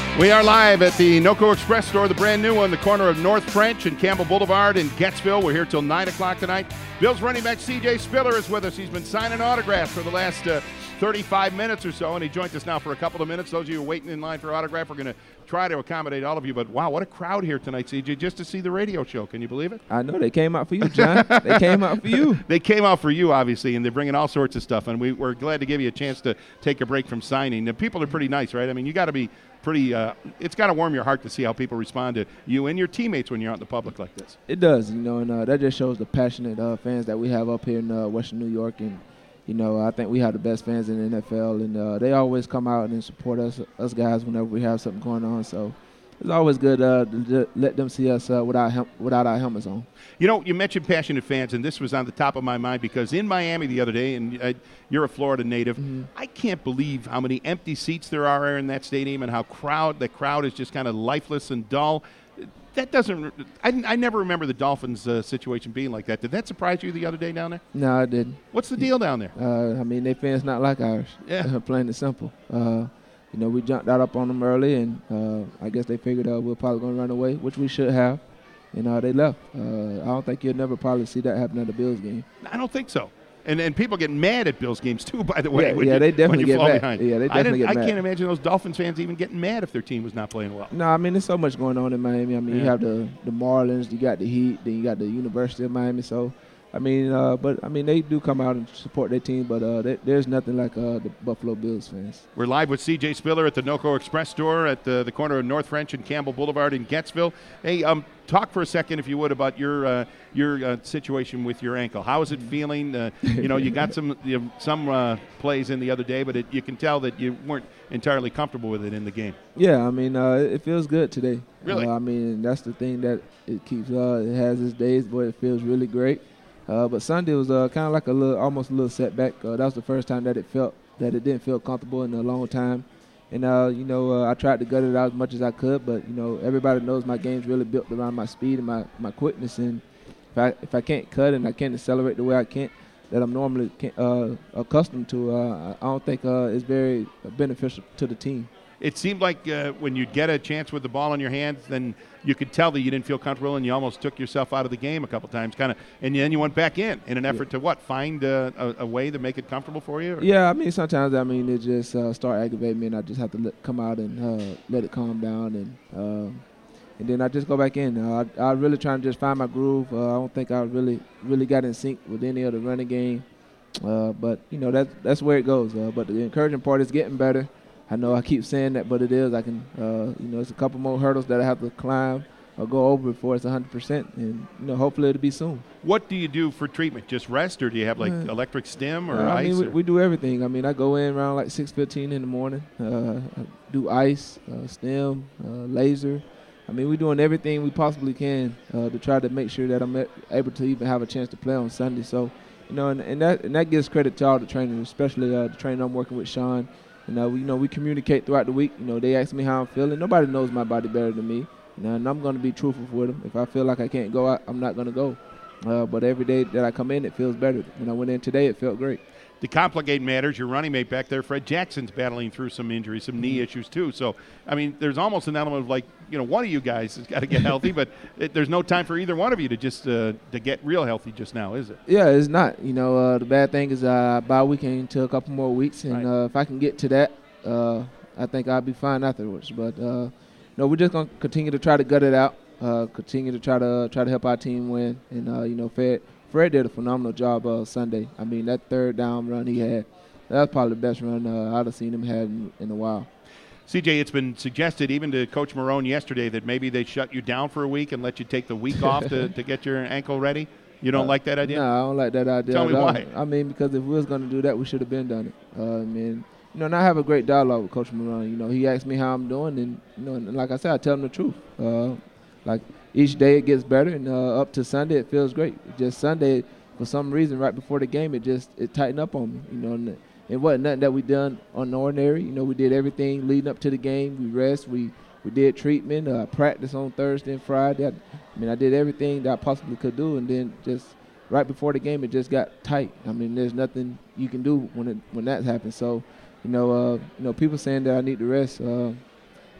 We are live at the NOCO Express store, the brand new one, the corner of North French and Campbell Boulevard in Gettsville. We're here till nine o'clock tonight. Bills running back C J Spiller is with us. He's been signing autographs for the last uh, thirty-five minutes or so, and he joined us now for a couple of minutes. Those of you waiting in line for autograph, we're going to try to accommodate all of you. But, wow, what a crowd here tonight, C J, just to see the radio show. Can you believe it? I know. They came out for you, John. They came out for you. They came out for you, obviously, and they're bringing all sorts of stuff. And we, we're glad to give you a chance to take a break from signing. The people are pretty nice, right? I mean, you got to be pretty uh, – it's got to warm your heart to see how people respond to you and your teammates when you're out in the public like this. It does, you know, and uh, that just shows the passionate uh, fans that we have up here in uh, Western New York. And, you know, I think we have the best fans in the N F L, and uh, they always come out and support us, us guys whenever we have something going on. So it's always good uh, to let them see us uh, without hel- without our helmets on. You know, you mentioned passionate fans, and this was on the top of my mind because in Miami the other day, and uh, you're a Florida native, mm-hmm. I can't believe how many empty seats there are in that stadium and how crowd the crowd is just kind of lifeless and dull. That doesn't – I never remember the Dolphins uh, situation being like that. Did that surprise you the other day down there? No, I didn't. What's the deal down there? Uh, I mean, their fans not like ours. Yeah. Plain and simple. Uh, you know, we jumped out up on them early, and uh, I guess they figured uh, we we're probably going to run away, which we should have. And uh, they left. Uh, I don't think you'll never probably see that happen at a Bills game. I don't think so. And and people get mad at Bills games too, by the way. Yeah, when yeah you, they definitely when you get fall mad. Behind. Yeah, they definitely I get mad. I can't imagine those Dolphins fans even getting mad if their team was not playing well. No, I mean, there's so much going on in Miami. I mean, Yeah. you have the, the Marlins, you got the Heat, then you got the University of Miami. So, I mean, uh, but, I mean, they do come out and support their team, but uh, they, there's nothing like uh, the Buffalo Bills fans. We're live with C J Spiller at the NOCO Express store at the, the corner of North French and Campbell Boulevard in Gettsville. Hey, um, talk for a second, if you would, about your uh, your uh, situation with your ankle. How is it feeling? Uh, you know, you got some you know, some uh, plays in the other day, but it, you can tell that you weren't entirely comfortable with it in the game. Yeah, I mean, uh, it feels good today. Really? Uh, I mean, that's the thing that it keeps. Uh, it has its days, but it feels really great. Uh, but Sunday was uh, kind of like a little, almost a little setback. Uh, that was the first time that it felt that it didn't feel comfortable in a long time. And, uh, you know, uh, I tried to gut it out as much as I could, but, you know, everybody knows my game's really built around my speed and my, my quickness. And if I if I can't cut and I can't accelerate the way I can, that I'm normally can, uh, accustomed to, uh, I don't think uh, it's very beneficial to the team. It seemed like uh, when you get a chance with the ball in your hands, then you could tell that you didn't feel comfortable and you almost took yourself out of the game a couple times, kind of, and then you went back in in an effort yeah. to what, find uh, a, a way to make it comfortable for you? Or? Yeah, I mean, sometimes, I mean, it just uh, start aggravating me and I just have to let, come out and uh, let it calm down, and uh, and then I just go back in. Uh, I, I really try to just find my groove. Uh, I don't think I really really got in sync with any of the running game, uh, but, you know, that's, that's where it goes. Uh, but the encouraging part is getting better. I know I keep saying that, but it is. I can, uh, you know, it's a couple more hurdles that I have to climb or go over before it's one hundred percent, and, you know, hopefully it'll be soon. What do you do for treatment? Just rest, or do you have, like, uh, electric stim or uh, I ice? mean, we, or? we do everything. I mean, I go in around like six fifteen in the morning, uh, I do ice, uh, stim, uh, laser. I mean, we're doing everything we possibly can uh, to try to make sure that I'm able to even have a chance to play on Sunday. So, you know, and, and, that, and that gives credit to all the trainers, especially uh, the trainer I'm working with, Sean. You know, we, you know, we communicate throughout the week. You know, they ask me how I'm feeling. Nobody knows my body better than me. You know, and I'm going to be truthful with them. If I feel like I can't go out, I'm not going to go. Uh, but every day that I come in, it feels better. When I went in today, it felt great. To complicate matters, your running mate back there, Fred Jackson's battling through some injuries, some knee issues too. So, I mean, there's almost an element of like, you know, one of you guys has got to get healthy, but it, there's no time for either one of you to just uh, to get real healthy just now, is it? Yeah, it's not. You know, uh, the bad thing is uh, bye weekend to a couple more weeks, and right. uh, if I can get to that, uh, I think I'll be fine afterwards. But uh, no, we're just gonna continue to try to gut it out, uh, continue to try to try to help our team win, and uh, you know, Fred. Fred did a phenomenal job uh, Sunday. I mean, that third down run he had, that was probably the best run uh, I've seen him have in, in a while. C J, it's been suggested even to Coach Marone yesterday that maybe they shut you down for a week and let you take the week off to, to get your ankle ready. You don't uh, like that idea? No, I don't like that idea. Tell me why. I mean, because if we was going to do that, we should have been done it. Uh, I mean, you know, and I have a great dialogue with Coach Marone. You know, he asks me how I'm doing, and, you know, and like I said, I tell him the truth. Uh, like, each day it gets better, and uh, up to Sunday it feels great. Just Sunday, for some reason, right before the game, it just it tightened up on me. You know, and it wasn't nothing that we done unordinary. You know, we did everything leading up to the game. We rest. We we did treatment, uh, practice on Thursday and Friday. I, I mean, I did everything that I possibly could do, and then just right before the game, it just got tight. I mean, there's nothing you can do when it when that happens. So, you know, uh, you know, people saying that I need to rest. Uh,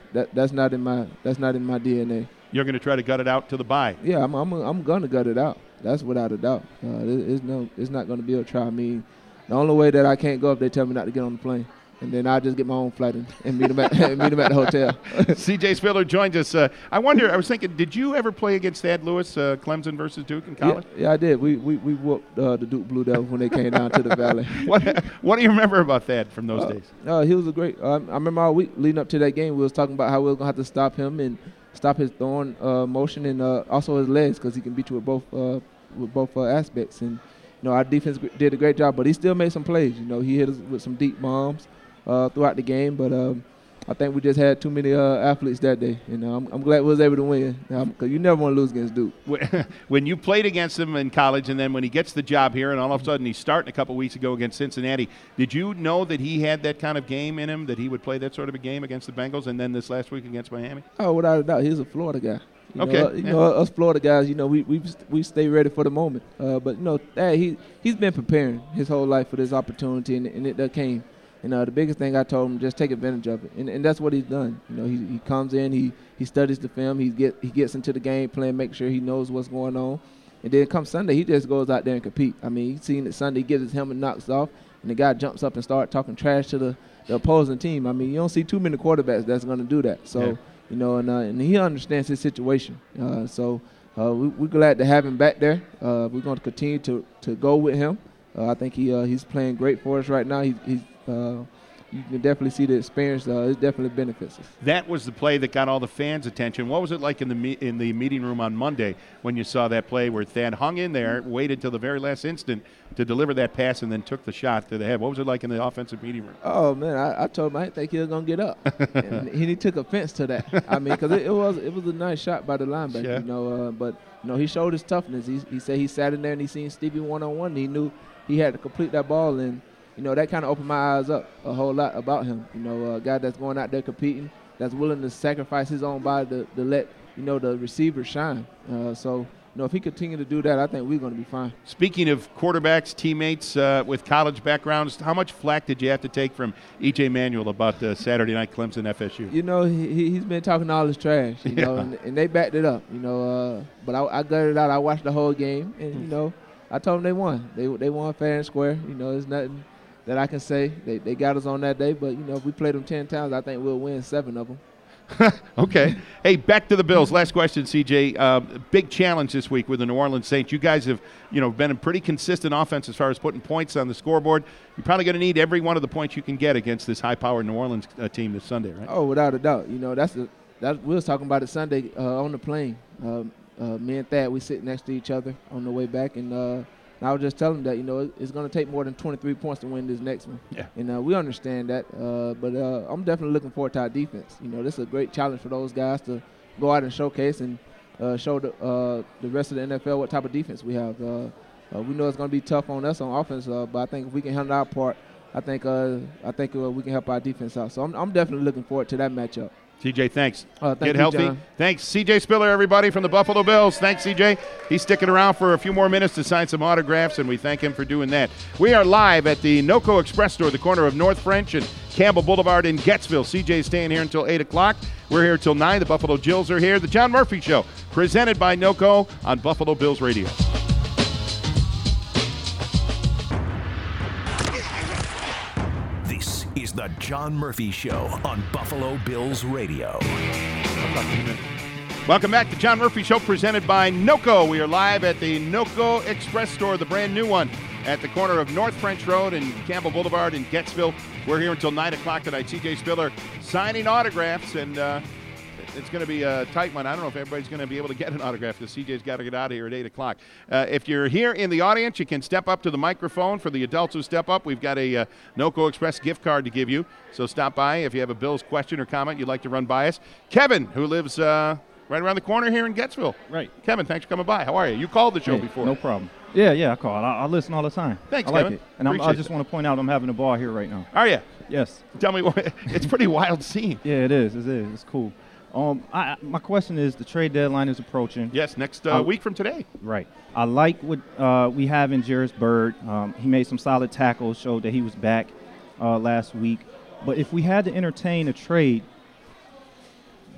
that that's not in my that's not in my D N A. You're going to try to gut it out to the bye. Yeah, I'm I'm I'm gonna gut it out. That's without a doubt. Uh, it, it's no it's not going to be a try. I mean, the only way that I can't go if they tell me not to get on the plane. And then I just get my own flight and, and meet him at meet him at the hotel. C J Spiller joins us. Uh, I wonder. I was thinking, did you ever play against Thad Lewis, uh, Clemson versus Duke in college? Yeah, yeah I did. We we we whooped uh, the Duke Blue Devils when they came down to the Valley. What What do you remember about Thad from those uh, days? Uh, he was a great. Uh, I remember all week leading up to that game, we was talking about how we were gonna have to stop him and stop his throwing uh, motion and uh, also his legs because he can beat you with both uh, with both uh, aspects. And you know our defense did a great job, but he still made some plays. You know he hit us with some deep bombs. Uh, throughout the game, but um, I think we just had too many uh, athletes that day, and uh, I'm, I'm glad we was able to win because you never want to lose against Duke. When you played against him in college, and then when he gets the job here, and all of a sudden he's starting a couple weeks ago against Cincinnati, did you know that he had that kind of game in him, that he would play that sort of a game against the Bengals, and then this last week against Miami? Oh, without a doubt, he's a Florida guy. You okay, know, uh, you yeah. know us Florida guys, you know we we we stay ready for the moment. Uh, but you know, hey, he he's been preparing his whole life for this opportunity, and, and it that came. And uh, the biggest thing I told him, just take advantage of it, and, and that's what he's done. You know, he he comes in, he he studies the film, he get he gets into the game plan, make sure he knows what's going on, and then come Sunday, he just goes out there and compete. I mean, he's seen it Sunday, he gets his helmet knocked off, and the guy jumps up and starts talking trash to the, the opposing team. I mean, you don't see too many quarterbacks that's going to do that. So, yeah. you know, and uh, and he understands his situation. Uh, so uh, we, we're glad to have him back there. Uh, we're going to continue to to go with him. Uh, I think he uh, he's playing great for us right now. He, he's Uh, you can definitely see the experience. Uh, it definitely benefits us. That was the play that got all the fans' attention. What was it like in the me- in the meeting room on Monday when you saw that play where Thad hung in there, waited till the very last instant to deliver that pass, and then took the shot to the head? What was it like in the offensive meeting room? Oh man, I, I told him I didn't think he was gonna get up, and he, he took offense to that. I mean, because it, it was it was a nice shot by the linebacker, yeah. you know. Uh, but you know, he showed his toughness. He he said he sat in there and he seen Stevie one on one. He knew he had to complete that ball, and you know, that kind of opened my eyes up a whole lot about him. You know, a guy that's going out there competing, that's willing to sacrifice his own body to, to let, you know, the receiver shine. Uh, so, you know, if he continue to do that, I think we're going to be fine. Speaking of quarterbacks, teammates uh, with college backgrounds, how much flack did you have to take from E J Manuel about uh, Saturday night Clemson F S U? You know, he, he's been talking all his trash, you yeah. know, and, and they backed it up, you know. Uh, but I, I gutted it out. I watched the whole game, and, you know, I told them they won. They, they won fair and square. You know, there's nothing that I can say. They they got us on that day, but, you know, if we played them ten times, I think we'll win seven of them. Okay. Hey, back to the Bills. Last question, C J. Uh, big challenge this week with the New Orleans Saints. You guys have, you know, been a pretty consistent offense as far as putting points on the scoreboard. You're probably going to need every one of the points you can get against this high-powered New Orleans uh, team this Sunday, right? Oh, without a doubt. You know, that's the that we was talking about it Sunday uh, on the plane. Um, uh, me and Thad, we sit next to each other on the way back, and uh, I was just telling him that, you know, it, it's going to take more than twenty-three points to win this next one. Yeah. And uh, we understand that. Uh, but uh, I'm definitely looking forward to our defense. You know, this is a great challenge for those guys to go out and showcase and uh, show the, uh, the rest of the N F L what type of defense we have. Uh, uh, we know it's going to be tough on us on offense, uh, but I think if we can handle our part, I think uh, I think uh, we can help our defense out. So I'm, I'm definitely looking forward to that matchup. C J, thanks. Uh, thank Get you, healthy. John. Thanks. C J Spiller, everybody, from the Buffalo Bills. Thanks, C J. He's sticking around for a few more minutes to sign some autographs, and we thank him for doing that. We are live at the NOCO Express Store, the corner of North French and Campbell Boulevard in Gettsville. C J's staying here until eight o'clock. We're here till nine. The Buffalo Jills are here. The John Murphy Show, presented by NOCO on Buffalo Bills Radio. Is the John Murphy Show on Buffalo Bills Radio. Welcome back to John Murphy Show, presented by NOCO. We are live at the NOCO Express Store, the brand new one at the corner of North French Road and Campbell Boulevard in Gettsville. We're here until nine o'clock tonight. C J Spiller signing autographs, and uh, it's going to be a tight one. I don't know if everybody's going to be able to get an autograph because C J's got to get out of here at eight o'clock. Uh, if you're here in the audience, you can step up to the microphone. For the adults who step up, we've got a uh, NOCO Express gift card to give you. So stop by if you have a Bills question or comment you'd like to run by us. Kevin, who lives uh, right around the corner here in Gettsville. Right. Kevin, thanks for coming by. How are you? You called the show hey, before. No problem. Yeah, yeah, I call. I, I listen all the time. Thanks, I like Kevin. it. And I'm, I just that. want to point out I'm having a ball here right now. Are you? Yes. Tell me, what, it's a pretty wild scene. Yeah, it is. It is. It's cool. Um, I, my question is, the trade deadline is approaching. Yes, next uh, I, week from today. Right. I like what uh, we have in Jairus Byrd. Um, he made some solid tackles, showed that he was back uh, last week. But if we had to entertain a trade,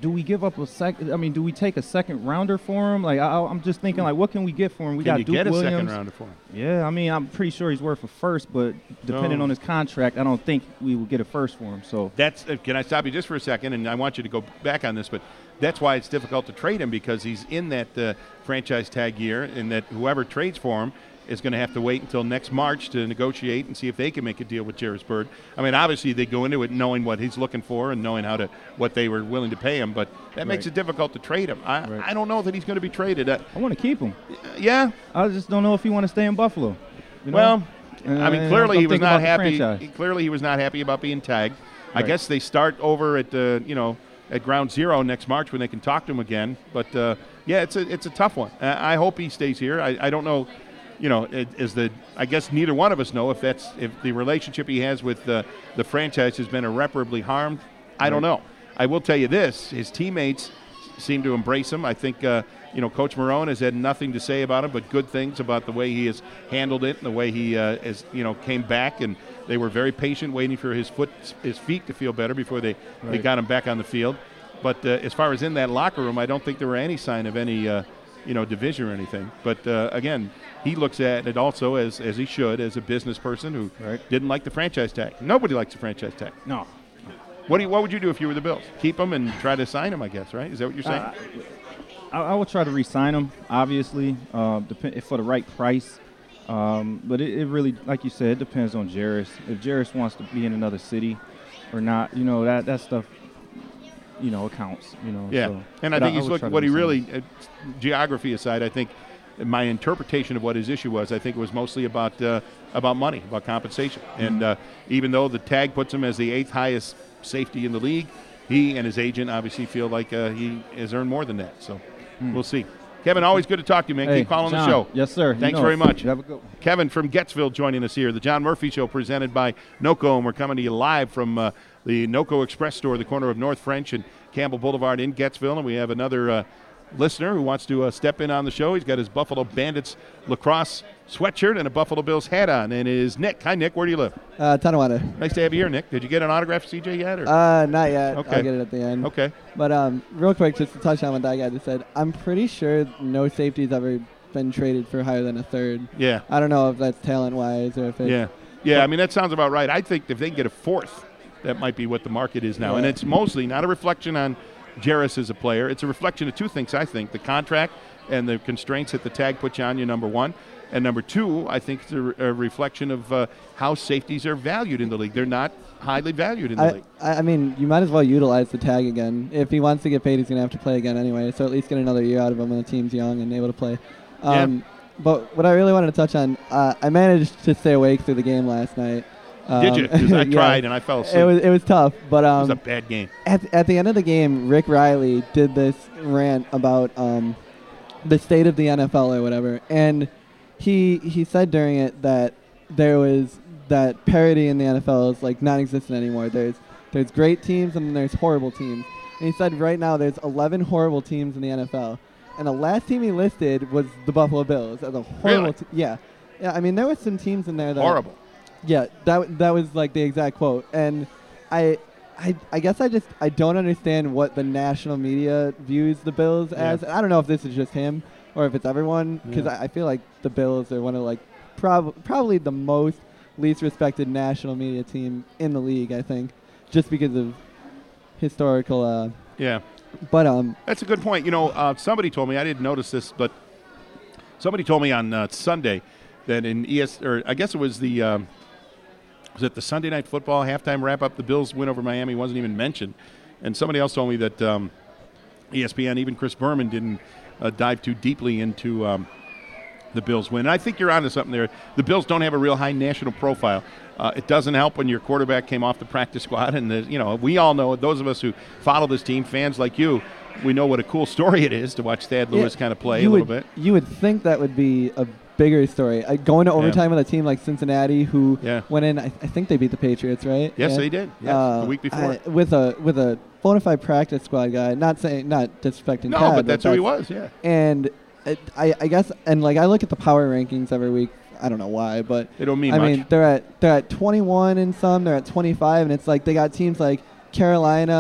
do we give up a second? I mean, do we take a second rounder for him? Like, I, I'm just thinking, like, what can we get for him? We Can got you Duke get a Williams. second rounder for him? Yeah, I mean, I'm pretty sure he's worth a first, but depending No. on his contract, I don't think we will get a first for him. So That's. Uh, can I stop you just for a second? And I want you to go back on this, but that's why it's difficult to trade him, because he's in that uh, franchise tag year, and that whoever trades for him is going to have to wait until next March to negotiate and see if they can make a deal with Jairus Byrd. I mean, obviously they go into it knowing what he's looking for and knowing how to what they were willing to pay him, but that makes Right. it difficult to trade him. I, Right. I don't know that he's going to be traded. Uh, I want to keep him. yeah. I just don't know if he want to stay in Buffalo. You know? Well, And- I mean, and clearly I'm he was thinking not about the happy. franchise. Clearly he was not happy about being tagged. I Right. guess they start over at uh, you know at ground zero next March when they can talk to him again. But uh, yeah, it's a it's a tough one. Uh, I hope he stays here. I, I don't know. You know, it, is the I guess neither one of us know if that's if the relationship he has with uh, the franchise has been irreparably harmed. I don't Right. know. I will tell you this: his teammates seem to embrace him. I think uh, you know Coach Marone has had nothing to say about him but good things about the way he has handled it and the way he uh, has you know came back, and they were very patient waiting for his foot his feet to feel better before they, they Right. got him back on the field. But uh, as far as in that locker room, I don't think there were any sign of any uh, you know division or anything. But uh, again, he looks at it also as as he should as a business person who Right. didn't like the franchise tag. Nobody likes the franchise tag. No. What do you, what would you do if you were the Bills? Keep him and try to sign him, I guess, right? Is that what you're saying? Uh, I, I would try to re-sign him, obviously, uh, depend, for the right price. Um, but it, it really, like you said, it depends on Jairus. If Jairus wants to be in another city or not, you know, that, that stuff, you know, it counts. You know. Yeah, So, and I but think he's would looking. try to What he re-sign really, him. uh, geography aside, I think my interpretation of what his issue was, I think it was mostly about uh, about money, about compensation. Mm-hmm. And uh, even though the tag puts him as the eighth highest safety in the league, he and his agent obviously feel like uh, he has earned more than that. So Hmm. we'll see. Kevin, always good to talk to you, man. Hey, Keep calling John. the show. Yes, sir. You Thanks know very it. much. You have a good one. Kevin from Gettsville joining us here. The John Murphy Show presented by NOCO, and we're coming to you live from uh, the NOCO Express store, the corner of North French and Campbell Boulevard in Gettsville. And we have another uh, listener who wants to uh, step in on the show. He's got his Buffalo Bandits lacrosse sweatshirt and a Buffalo Bills hat on, and it is Nick. Hi, Nick. Where do you live? Uh, Tonawanda. Nice to have you here, Nick. Did you get an autograph, C J, yet? Or? Uh, not yet. Okay. I'll get it at the end. Okay. But um, real quick, just to touch on what that guy just said, I'm pretty sure no safety's ever been traded for higher than a third. Yeah. I don't know if that's talent-wise or if it's... Yeah. Yeah, I mean, that sounds about right. I think if they can get a fourth, that might be what the market is now. And Yeah. it's mostly not a reflection on Jairus as a player. It's a reflection of two things, I think. The contract and the constraints that the tag puts you on you, number one. And number two, I think it's a, re- a reflection of uh, how safeties are valued in the league. They're not highly valued in the I, league. I I mean, you might as well utilize the tag again. If he wants to get paid, he's going to have to play again anyway. So at least get another year out of him when the team's young and able to play. Um, Yeah. But what I really wanted to touch on, uh, I managed to stay awake through the game last night. Um, Did you? 'Cause I yeah. tried and I fell asleep. It was it was tough, but um, It was a bad game. At at the end of the game, Rick Riley did this rant about um, the state of the N F L or whatever, and he he said during it that there was that parity in the N F L is like non-existent anymore. There's there's great teams and then there's horrible teams, and he said right now there's eleven horrible teams in the N F L, and the last team he listed was the Buffalo Bills as a horrible. Really? Te- yeah, yeah. I mean there was some teams in there that Horrible. Yeah, that that was like the exact quote, and I. I, I guess I just I don't understand what the national media views the Bills Yeah. as. I don't know if this is just him or if it's everyone, because Yeah. I, I feel like the Bills are one of like prob- probably the most least respected national media team in the league. I think just because of historical. Uh, Yeah. But um, That's a good point. You know, uh, somebody told me, I didn't notice this, but somebody told me on uh, Sunday that in E S, or I guess it was the, um, was it the Sunday Night Football halftime wrap-up, the Bills win over Miami wasn't even mentioned. And somebody else told me that um, E S P N, even Chris Berman, didn't uh, dive too deeply into um, the Bills win. And I think you're onto something there. The Bills don't have a real high national profile. Uh, it doesn't help when your quarterback came off the practice squad. And, the, you know, we all know, those of us who follow this team, fans like you, we know what a cool story it is to watch Thad Lewis yeah, kind of play you a little would, bit. You would think that would be a bigger story. Uh, going to overtime with a team like Cincinnati, who Yeah. went in, I, I think they beat the Patriots, right? Yes, Yeah. they did. Yes, Uh, the week before. I- with a with a bona fide practice squad guy. Not saying, not disrespecting. No, Tad, but that's who he was, yeah. And it, I I guess, and like I look at the power rankings every week. I don't know why, but They don't mean I much. mean, they're at they're at twenty-one in some. They're at twenty-five, and it's like they got teams like Carolina,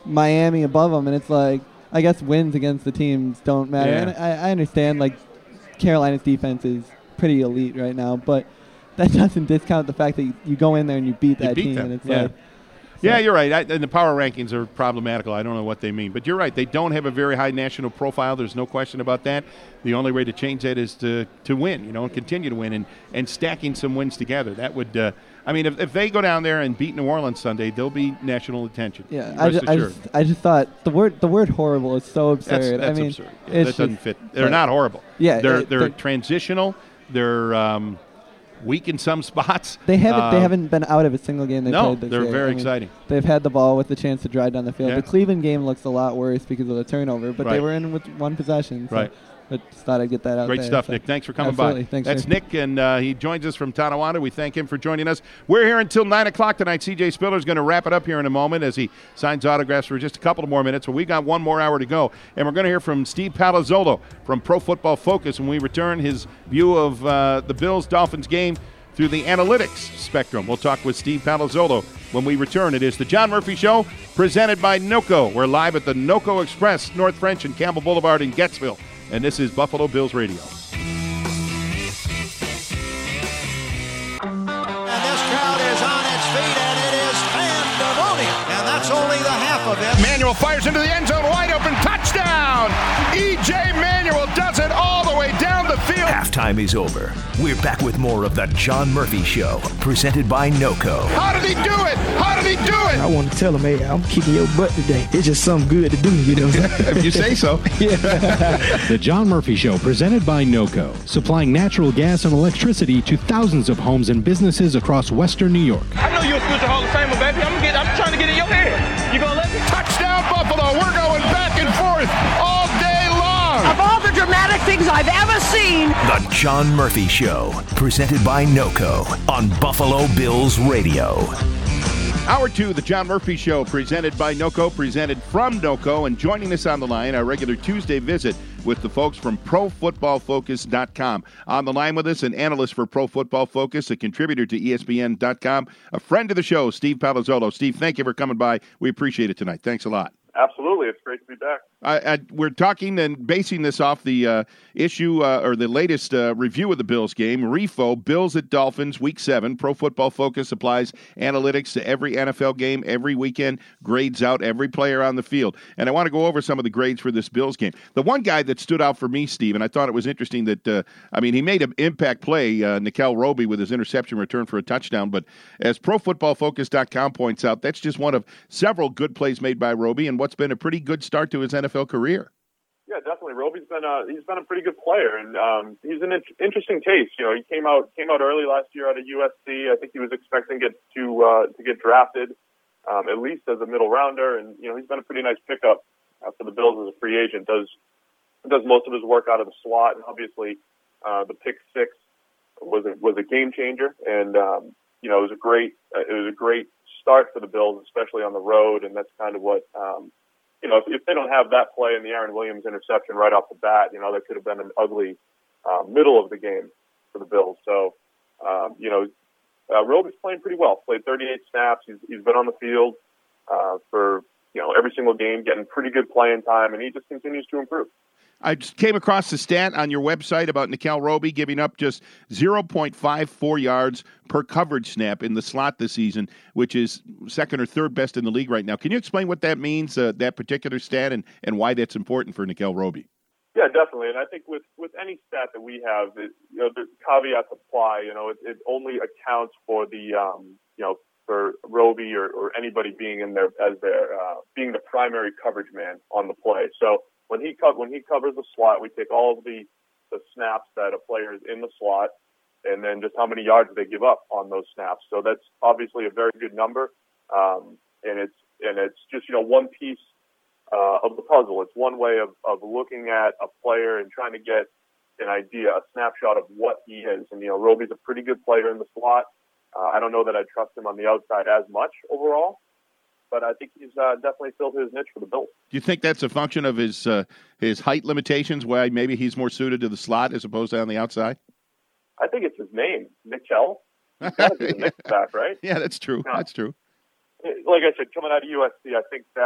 Miami above them, and it's like I guess wins against the teams don't matter. Yeah. And I, I understand like Carolina's defense is pretty elite right now, but that doesn't discount the fact that you, you go in there and you beat that You beat team, them. and it's Yeah. like. Yeah, you're right. I, and the power rankings are problematical. I don't know what they mean. But you're right. They don't have a very high national profile. There's no question about that. The only way to change that is to, to win, you know, and continue to win and, and stacking some wins together. That would, uh, I mean, if, if they go down there and beat New Orleans Sunday, they'll be national attention. Yeah, Rest I just, I, assured. just, I just thought the word the word horrible is so absurd. That's, that's I mean, absurd. Yeah, it's that doesn't just, fit. They're like- not horrible. Yeah, they're it- they're, they're- transitional. They're um, weak in some spots. They haven't they Uh, haven't been out of a single game they no, played this they're year. very I mean, exciting. They've had the ball with the chance to drive down the field. Yeah. The Cleveland game looks a lot worse because of the turnover, but they Right. were in with one possession. So Right. I just thought I'd get that out Great there. stuff, So Nick. Thanks for coming absolutely. by. Thanks, That's Nick. Nick, and uh, he joins us from Tonawanda. We thank him for joining us. We're here until nine o'clock tonight. C J Spiller is going to wrap it up here in a moment as he signs autographs for just a couple of more minutes. Well, we got one more hour to go, and we're going to hear from Steve Palazzolo from Pro Football Focus when we return his view of uh, the Bills-Dolphins game through the analytics spectrum. We'll talk with Steve Palazzolo when we return. It is the John Murphy Show, presented by NOCO. We're live at the NOCO Express, North French and Campbell Boulevard in Gettsville, and this is Buffalo Bills Radio. And this crowd is on its feet, and it is pandemonium. And that's only the half of it. Manuel fires into the end zone, wide open, touchdown! E J Manuel does it all the way down the field. Halftime is over. We're back with more of the John Murphy Show, presented by NOCO. How did he do it? How did he do it? I want to tell him, hey, I'm kicking your butt today. It's just something good to do, you know what I'm saying? If you say so. The John Murphy Show, presented by NOCO, supplying natural gas and electricity to thousands of homes and businesses across western New York. I know you're a future Hall of Famer, baby. I'm, get, I'm trying to get in your head. You gonna let me? Touchdown, Buffalo. We're going back and forth all day long. Of all the dramatic things I've ever seen. The John Murphy Show, presented by NOCO on Buffalo Bills Radio. Hour two, the John Murphy Show, presented by NOCO, presented from NOCO, and joining us on the line, our regular Tuesday visit with the folks from Pro Football Focus dot com. On the line with us, an analyst for Pro Football Focus, a contributor to E S P N dot com, a friend of the show, Steve Palazzolo. Steve, thank you for coming by. We appreciate it tonight. Thanks a lot. Absolutely. It's great to be back. I, I, we're talking and basing this off the uh, issue uh, or the latest uh, review of the Bills game. R E F O, Bills at Dolphins, Week seven. Pro Football Focus applies analytics to every N F L game, every weekend, grades out every player on the field. And I want to go over some of the grades for this Bills game. The one guy that stood out for me, Steve, and I thought it was interesting that, uh, I mean, he made an impact play, uh, Nickel Roby, with his interception return for a touchdown. But as Pro Football Focus dot com points out, that's just one of several good plays made by Roby and what's been a pretty good start to his N F L career. Yeah, definitely. Roby's been a he's been a pretty good player, and um, he's an in- interesting case. You know, he came out came out early last year out of U S C. I think he was expecting get to uh, to get drafted um, at least as a middle rounder, and you know he's been a pretty nice pickup uh, for the Bills as a free agent. Does does most of his work out of the slot, and obviously uh, the pick six was a, was a game changer, and um, you know it was a great uh, it was a great start for the Bills, especially on the road, and that's kind of what. Um, You know, if, if they don't have that play and the Aaron Williams interception right off the bat, you know, that could have been an ugly uh, middle of the game for the Bills. So, um, you know, uh, Roby's playing pretty well. Played thirty-eight snaps. He's, he's been on the field uh, for, you know, every single game, getting pretty good playing time, and he just continues to improve. I just came across the stat on your website about Nickel Roby giving up just zero point five four yards per coverage snap in the slot this season, which is second or third best in the league right now. Can you explain what that means, uh, that particular stat, and, and why that's important for Nickel Roby? Yeah, definitely. And I think with, with any stat that we have, it, you know, the caveats apply. You know, it, it only accounts for the, um, you know, for Roby or, or anybody being in there as their, uh, being the primary coverage man on the play. So, When he co- when he covers the slot, we take all of the, the snaps that a player is in the slot, and then just how many yards they give up on those snaps. So that's obviously a very good number, um, and it's and it's just you know one piece uh, of the puzzle. It's one way of, of looking at a player and trying to get an idea, a snapshot of what he is. And you know, Roby's a pretty good player in the slot. Uh, I don't know that I trust him on the outside as much overall, but I think he's uh, definitely filled his niche for the Bills. Do you think that's a function of his uh, his height limitations, why maybe he's more suited to the slot as opposed to on the outside? I think it's his name, Nickel. He's got to be the next back, right? Yeah, that's true. Uh, That's true. Like I said, coming out of U S C, I think that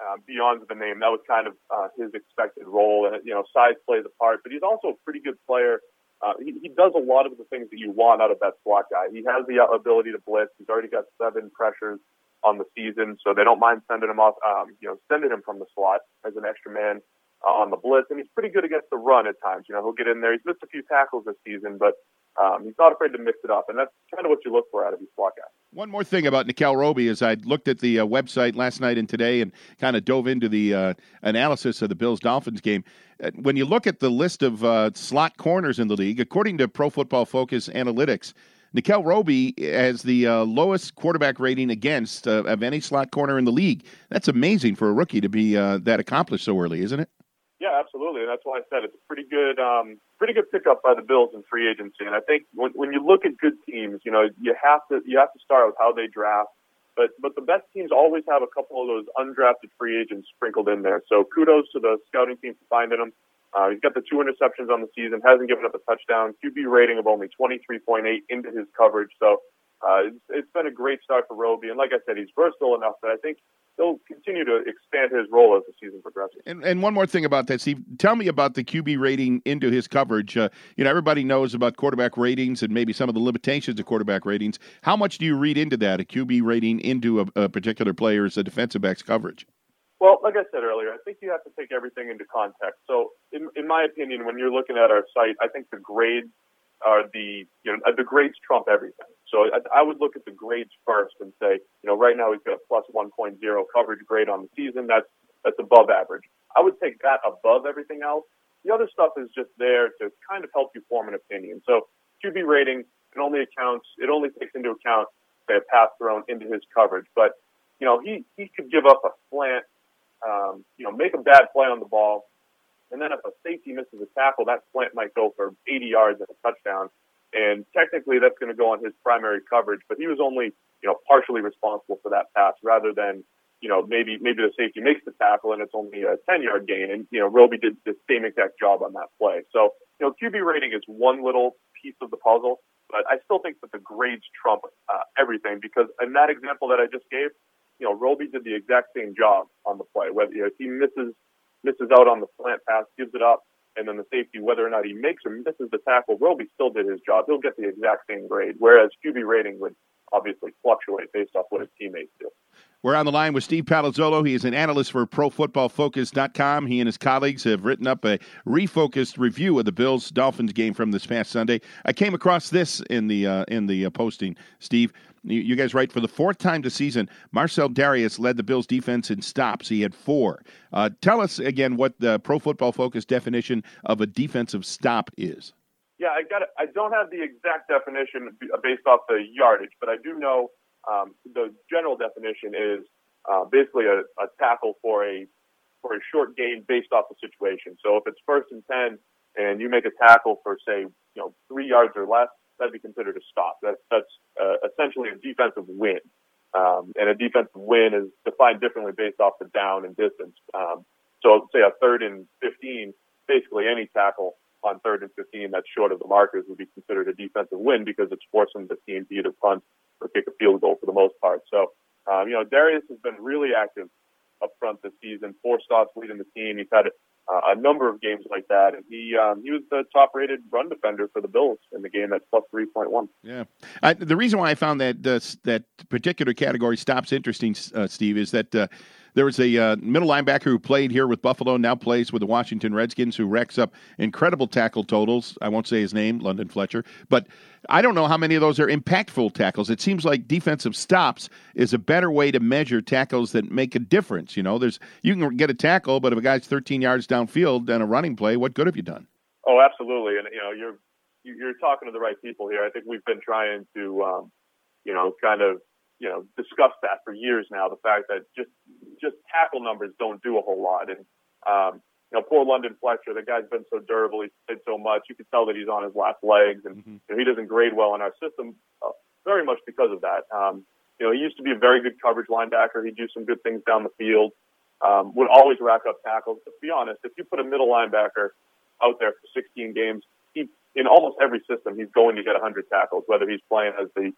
uh, beyond the name. That was kind of uh, his expected role. And, you know, size plays a part, but he's also a pretty good player. Uh, he, he does a lot of the things that you want out of that slot guy. He has the ability to blitz. He's already got seven pressures on the season, so they don't mind sending him off, um, you know, sending him from the slot as an extra man uh, on the blitz. And he's pretty good against the run at times. You know, he'll get in there. He's missed a few tackles this season, but um, he's not afraid to mix it up. And that's kind of what you look for out of these slot guys. One more thing about Nickell Robey is I looked at the uh, website last night and today and kind of dove into the uh, analysis of the Bills-Dolphins game. Uh, when you look at the list of uh, slot corners in the league, according to Pro Football Focus Analytics, Nickell Robey has the uh, lowest quarterback rating against uh, of any slot corner in the league. That's amazing for a rookie to be uh, that accomplished so early, isn't it? Yeah, absolutely. And that's why I said it's a pretty good, um, pretty good pickup by the Bills in free agency. And I think when, when you look at good teams, you know, you have to you have to start with how they draft. But but the best teams always have a couple of those undrafted free agents sprinkled in there. So kudos to the scouting team for finding them. Uh, he's got the two interceptions on the season, hasn't given up a touchdown, Q B rating of only twenty-three point eight into his coverage. So uh, it's, it's been a great start for Robey. And like I said, he's versatile enough that I think he'll continue to expand his role as the season progresses. And, and one more thing about that, Steve. Tell me about the Q B rating into his coverage. Uh, you know, everybody knows about quarterback ratings and maybe some of the limitations of quarterback ratings. How much do you read into that, a Q B rating into a, a particular player's a defensive back's coverage? Well, like I said earlier, I think you have to take everything into context. So, in, in my opinion, when you're looking at our site, I think the grades are the you know the grades trump everything. So I, I would look at the grades first and say, you know, right now he's got a plus one point oh coverage grade on the season. That's that's above average. I would take that above everything else. The other stuff is just there to kind of help you form an opinion. So Q B rating, it only accounts, it only takes into account, say, a pass thrown into his coverage. But, you know, he, he could give up a slant, um, you know, make a bad play on the ball. And then if a safety misses a tackle, that slant might go for eighty yards and a touchdown. And technically that's going to go on his primary coverage, but he was only, you know, partially responsible for that pass rather than, you know, maybe maybe the safety makes the tackle and it's only a ten-yard gain. And, you know, Robey did the same exact job on that play. So, you know, Q B rating is one little piece of the puzzle, but I still think that the grades trump uh, everything because in that example that I just gave, you know, Robey did the exact same job on the play. Whether you know, if he misses misses out on the slant pass, gives it up, and then the safety, whether or not he makes or misses the tackle, Robey still did his job. He'll get the exact same grade, whereas Q B rating would obviously fluctuate based off what his teammates do. We're on the line with Steve Palazzolo. He is an analyst for Pro Football Focus dot com. He and his colleagues have written up a refocused review of the Bills-Dolphins game from this past Sunday. I came across this in the uh, in the uh, posting, Steve. You, you guys write, for the fourth time this season, Marcell Dareus led the Bills' defense in stops. He had four. Uh, tell us again what the Pro Football Focus definition of a defensive stop is. Yeah, I got it. I don't have the exact definition based off the yardage, but I do know um, the general definition is uh, basically a, a tackle for a for a short gain based off the situation. So if it's first and ten and you make a tackle for, say, you know, three yards or less, that'd be considered a stop. That's that's uh, essentially a defensive win, um, and a defensive win is defined differently based off the down and distance. Um, so say a third and fifteen, basically any tackle on third and fifteen that's short of the markers would be considered a defensive win because it's forcing the team to either punt or kick a field goal for the most part. So, um, you know, Dareus has been really active up front this season, four stops leading the team. He's had uh, a number of games like that, and he um, he was the top-rated run defender for the Bills in the game. That's plus three point one. Yeah. I, the reason why I found that uh, that particular category stops interesting, uh, Steve, is that uh, there was a uh, middle linebacker who played here with Buffalo, now plays with the Washington Redskins, who racks up incredible tackle totals. I won't say his name, London Fletcher, but I don't know how many of those are impactful tackles. It seems like defensive stops is a better way to measure tackles that make a difference. You know, there's you can get a tackle, but if a guy's thirteen yards downfield and a running play, what good have you done? Oh, absolutely. And, you know, you're you're talking to the right people here. I think we've been trying to, um, you know, kind of, you know, discuss that for years now, the fact that just just tackle numbers don't do a whole lot. And, um, you know, poor London Fletcher, the guy's been so durable, he's played so much. You can tell that he's on his last legs, and mm-hmm. you know, he doesn't grade well in our system uh, very much because of that. Um, you know, he used to be a very good coverage linebacker. He'd do some good things down the field, um, would always rack up tackles. But to be honest, if you put a middle linebacker out there for sixteen games, he, in almost every system, he's going to get one hundred tackles, whether he's playing as the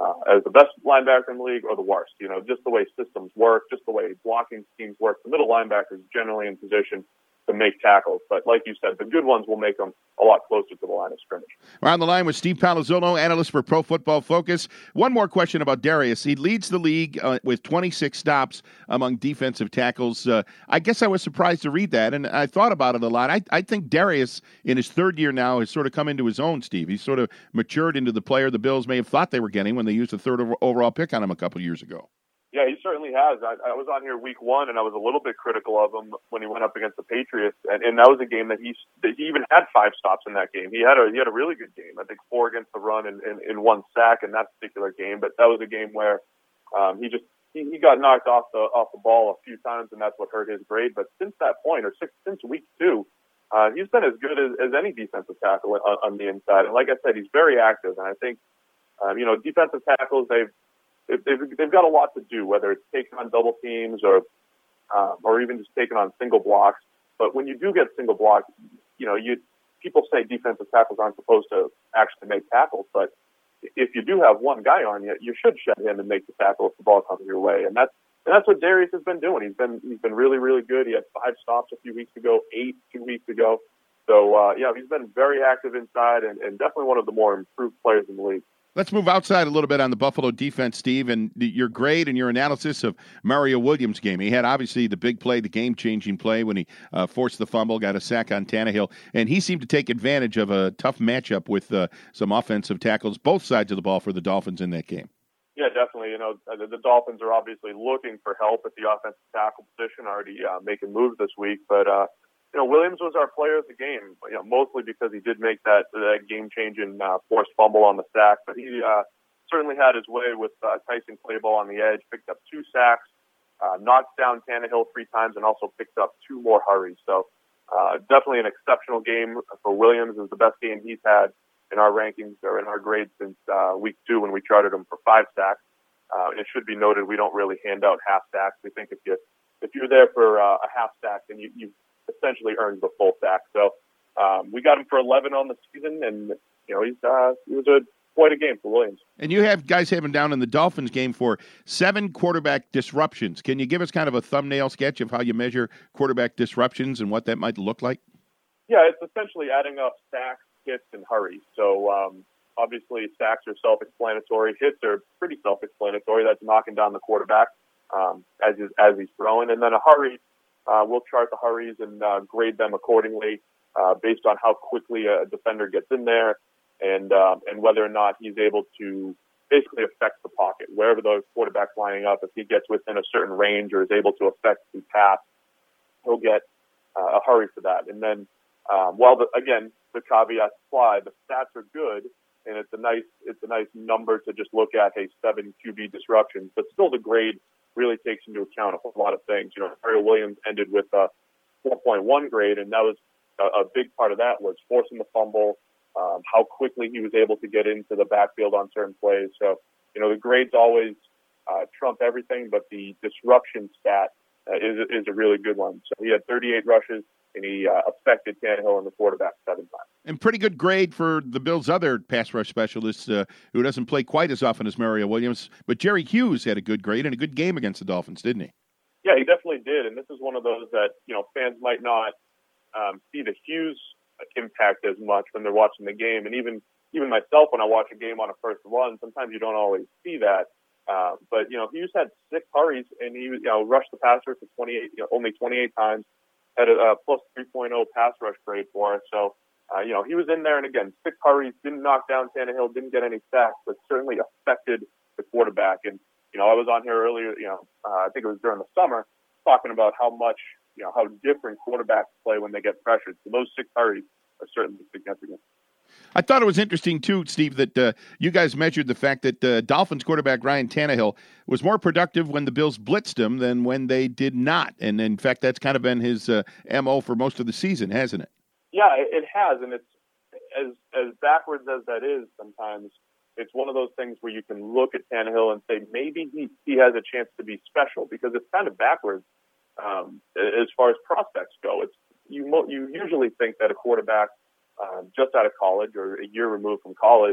uh, as the best linebacker in the league or the worst. You know, just the way systems work, just the way blocking schemes work. The middle linebacker is generally in position to make tackles. But like you said, the good ones will make them a lot closer to the line of scrimmage. We're on the line with Steve Palazzolo, analyst for Pro Football Focus. One more question about Darius. He leads the league uh, with twenty-six stops among defensive tackles. Uh, I guess I was surprised to read that, and I thought about it a lot. I, I think Darius, in his third year now, has sort of come into his own, Steve. He's sort of matured into the player the Bills may have thought they were getting when they used the third overall pick on him a couple years ago. Yeah, he certainly has. I, I was on here week one, and I was a little bit critical of him when he went up against the Patriots, and, and that was a game that he that he even had five stops in that game. He had a he had a really good game. I think four against the run and, and, and one sack in that particular game. But that was a game where um, he just he, he got knocked off the off the ball a few times, and that's what hurt his grade. But since that point, or six, since week two, uh, he's been as good as, as any defensive tackle on, on the inside. And like I said, he's very active, and I think um, you know defensive tackles they've They've, they've got a lot to do, whether it's taking on double teams or um, or even just taking on single blocks. But when you do get single blocks, you know, you people say defensive tackles aren't supposed to actually make tackles, but if you do have one guy on you, you should shed him and make the tackle if the ball comes your way. And that's and that's what Darius has been doing. He's been he's been really really good. He had five stops a few weeks ago, eight two weeks ago. So uh, yeah, he's been very active inside and, and definitely one of the more improved players in the league. Let's move outside a little bit on the Buffalo defense, Steve, and your grade and your analysis of Mario Williams' game. He had, obviously, the big play, the game-changing play when he uh, forced the fumble, got a sack on Tannehill, and he seemed to take advantage of a tough matchup with uh, some offensive tackles, both sides of the ball for the Dolphins in that game. Yeah, definitely. You know, the, the Dolphins are obviously looking for help at the offensive tackle position, already uh, making moves this week, but uh, you know, Williams was our player of the game, you know, mostly because he did make that, that game-changing uh, forced fumble on the sack. But he uh, certainly had his way with uh, Tyson Clayball on the edge, picked up two sacks, uh, knocked down Tannehill three times, and also picked up two more hurries. So uh, definitely an exceptional game for Williams. It was the best game he's had in our rankings or in our grades since uh, week two when we charted him for five sacks. Uh, it should be noted we don't really hand out half sacks. We think if you if you're there for uh, a half sack, then you you essentially earned the full sack. So um, we got him for eleven on the season, and you know he's uh, he was a quite a game for Williams. And you have guys have him down in the Dolphins game for seven quarterback disruptions. Can you give us kind of a thumbnail sketch of how you measure quarterback disruptions and what that might look like? Yeah, it's essentially adding up sacks, hits, and hurries. So um, obviously sacks are self-explanatory. Hits are pretty self-explanatory. That's knocking down the quarterback um, as he's, as he's throwing, and then a hurry. Uh, we'll chart the hurries and uh, grade them accordingly uh, based on how quickly a defender gets in there and um, and whether or not he's able to basically affect the pocket. Wherever the quarterback's lining up, if he gets within a certain range or is able to affect the pass, he'll get uh, a hurry for that. And then, um, while, the, again, the caveats apply, the stats are good, and it's a nice it's a nice number to just look at, hey, seven Q B disruptions, but still the grade really takes into account a lot of things. You know, Mario Williams ended with a four point one grade, and that was a, a big part of that was forcing the fumble, um, how quickly he was able to get into the backfield on certain plays. So, you know, the grades always uh, trump everything, but the disruption stat uh, is, is a really good one. So he had thirty-eight rushes, and he uh, affected Tannehill and the quarterback seven times. And pretty good grade for the Bills' other pass rush specialist, uh, who doesn't play quite as often as Mario Williams. But Jerry Hughes had a good grade and a good game against the Dolphins, didn't he? Yeah, he definitely did. And this is one of those that, you know, fans might not um, see the Hughes impact as much when they're watching the game. And even even myself, when I watch a game on a first run, sometimes you don't always see that. Uh, but, you know, Hughes had six hurries, and he you know, rushed the passer for twenty-eight, you know, only twenty-eight times, had a, a plus three point oh pass rush grade for us. So, Uh, you know, he was in there, and again, six hurries, didn't knock down Tannehill, didn't get any sacks, but certainly affected the quarterback. And, you know, I was on here earlier, you know, uh, I think it was during the summer, talking about how much, you know, how different quarterbacks play when they get pressured. So those six hurries are certainly significant. I thought it was interesting, too, Steve, that uh, you guys measured the fact that uh, Dolphins quarterback Ryan Tannehill was more productive when the Bills blitzed him than when they did not. And, in fact, that's kind of been his uh, M O for most of the season, hasn't it? Yeah, it has, and it's as as backwards as that is. Sometimes it's one of those things where you can look at Tannehill and say maybe he, he has a chance to be special because it's kind of backwards um, as far as prospects go. It's you you usually think that a quarterback um, just out of college or a year removed from college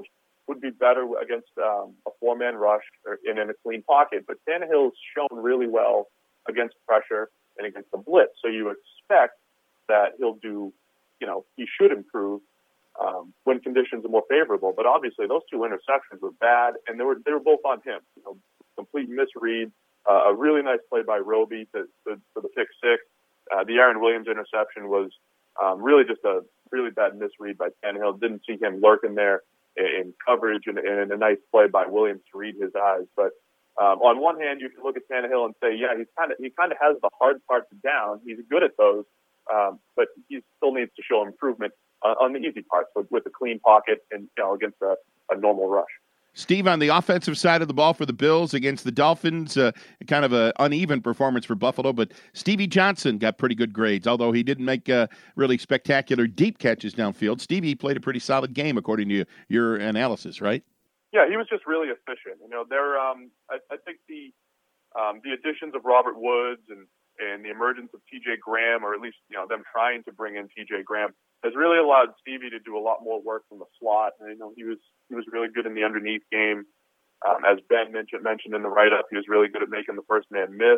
would be better against um, a four-man rush or in, in a clean pocket. But Tannehill's shown really well against pressure and against the blitz. So you expect that he'll do, you know, he should improve um, when conditions are more favorable. But obviously those two interceptions were bad, and they were they were both on him. You know, complete misread, uh, a really nice play by Roby to, to, to the pick six. Uh, the Aaron Williams interception was um, really just a really bad misread by Tannehill. Didn't see him lurking there in, in coverage, and, and a nice play by Williams to read his eyes. But um, on one hand, you can look at Tannehill and say, yeah, he's kind of he kind of has the hard parts down. He's good at those, um, but he still needs to show improvement uh, on the easy parts with, with a clean pocket and, you know, against a, a normal rush. Steve, on the offensive side of the ball for the Bills against the Dolphins, uh, kind of an uneven performance for Buffalo, but Stevie Johnson got pretty good grades, although he didn't make uh, really spectacular deep catches downfield. Stevie played a pretty solid game, according to your analysis, right? Yeah, he was just really efficient. You know, there. Um, I, I think the um, the additions of Robert Woods and, and the emergence of T J Graham, or at least, you know, them trying to bring in T J Graham, has really allowed Stevie to do a lot more work from the slot. And, you know, he was he was really good in the underneath game. Um, as Ben mentioned mentioned in the write-up, he was really good at making the first man miss.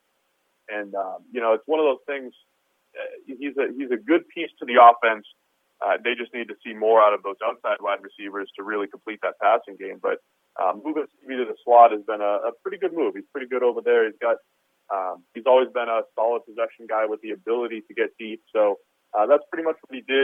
And um, you know, it's one of those things. Uh, he's a he's a good piece to the offense. Uh, they just need to see more out of those outside wide receivers to really complete that passing game. But um, moving Stevie to the slot has been a, a pretty good move. He's pretty good over there. He's got um, he's always been a solid possession guy with the ability to get deep. So uh, that's pretty much what he did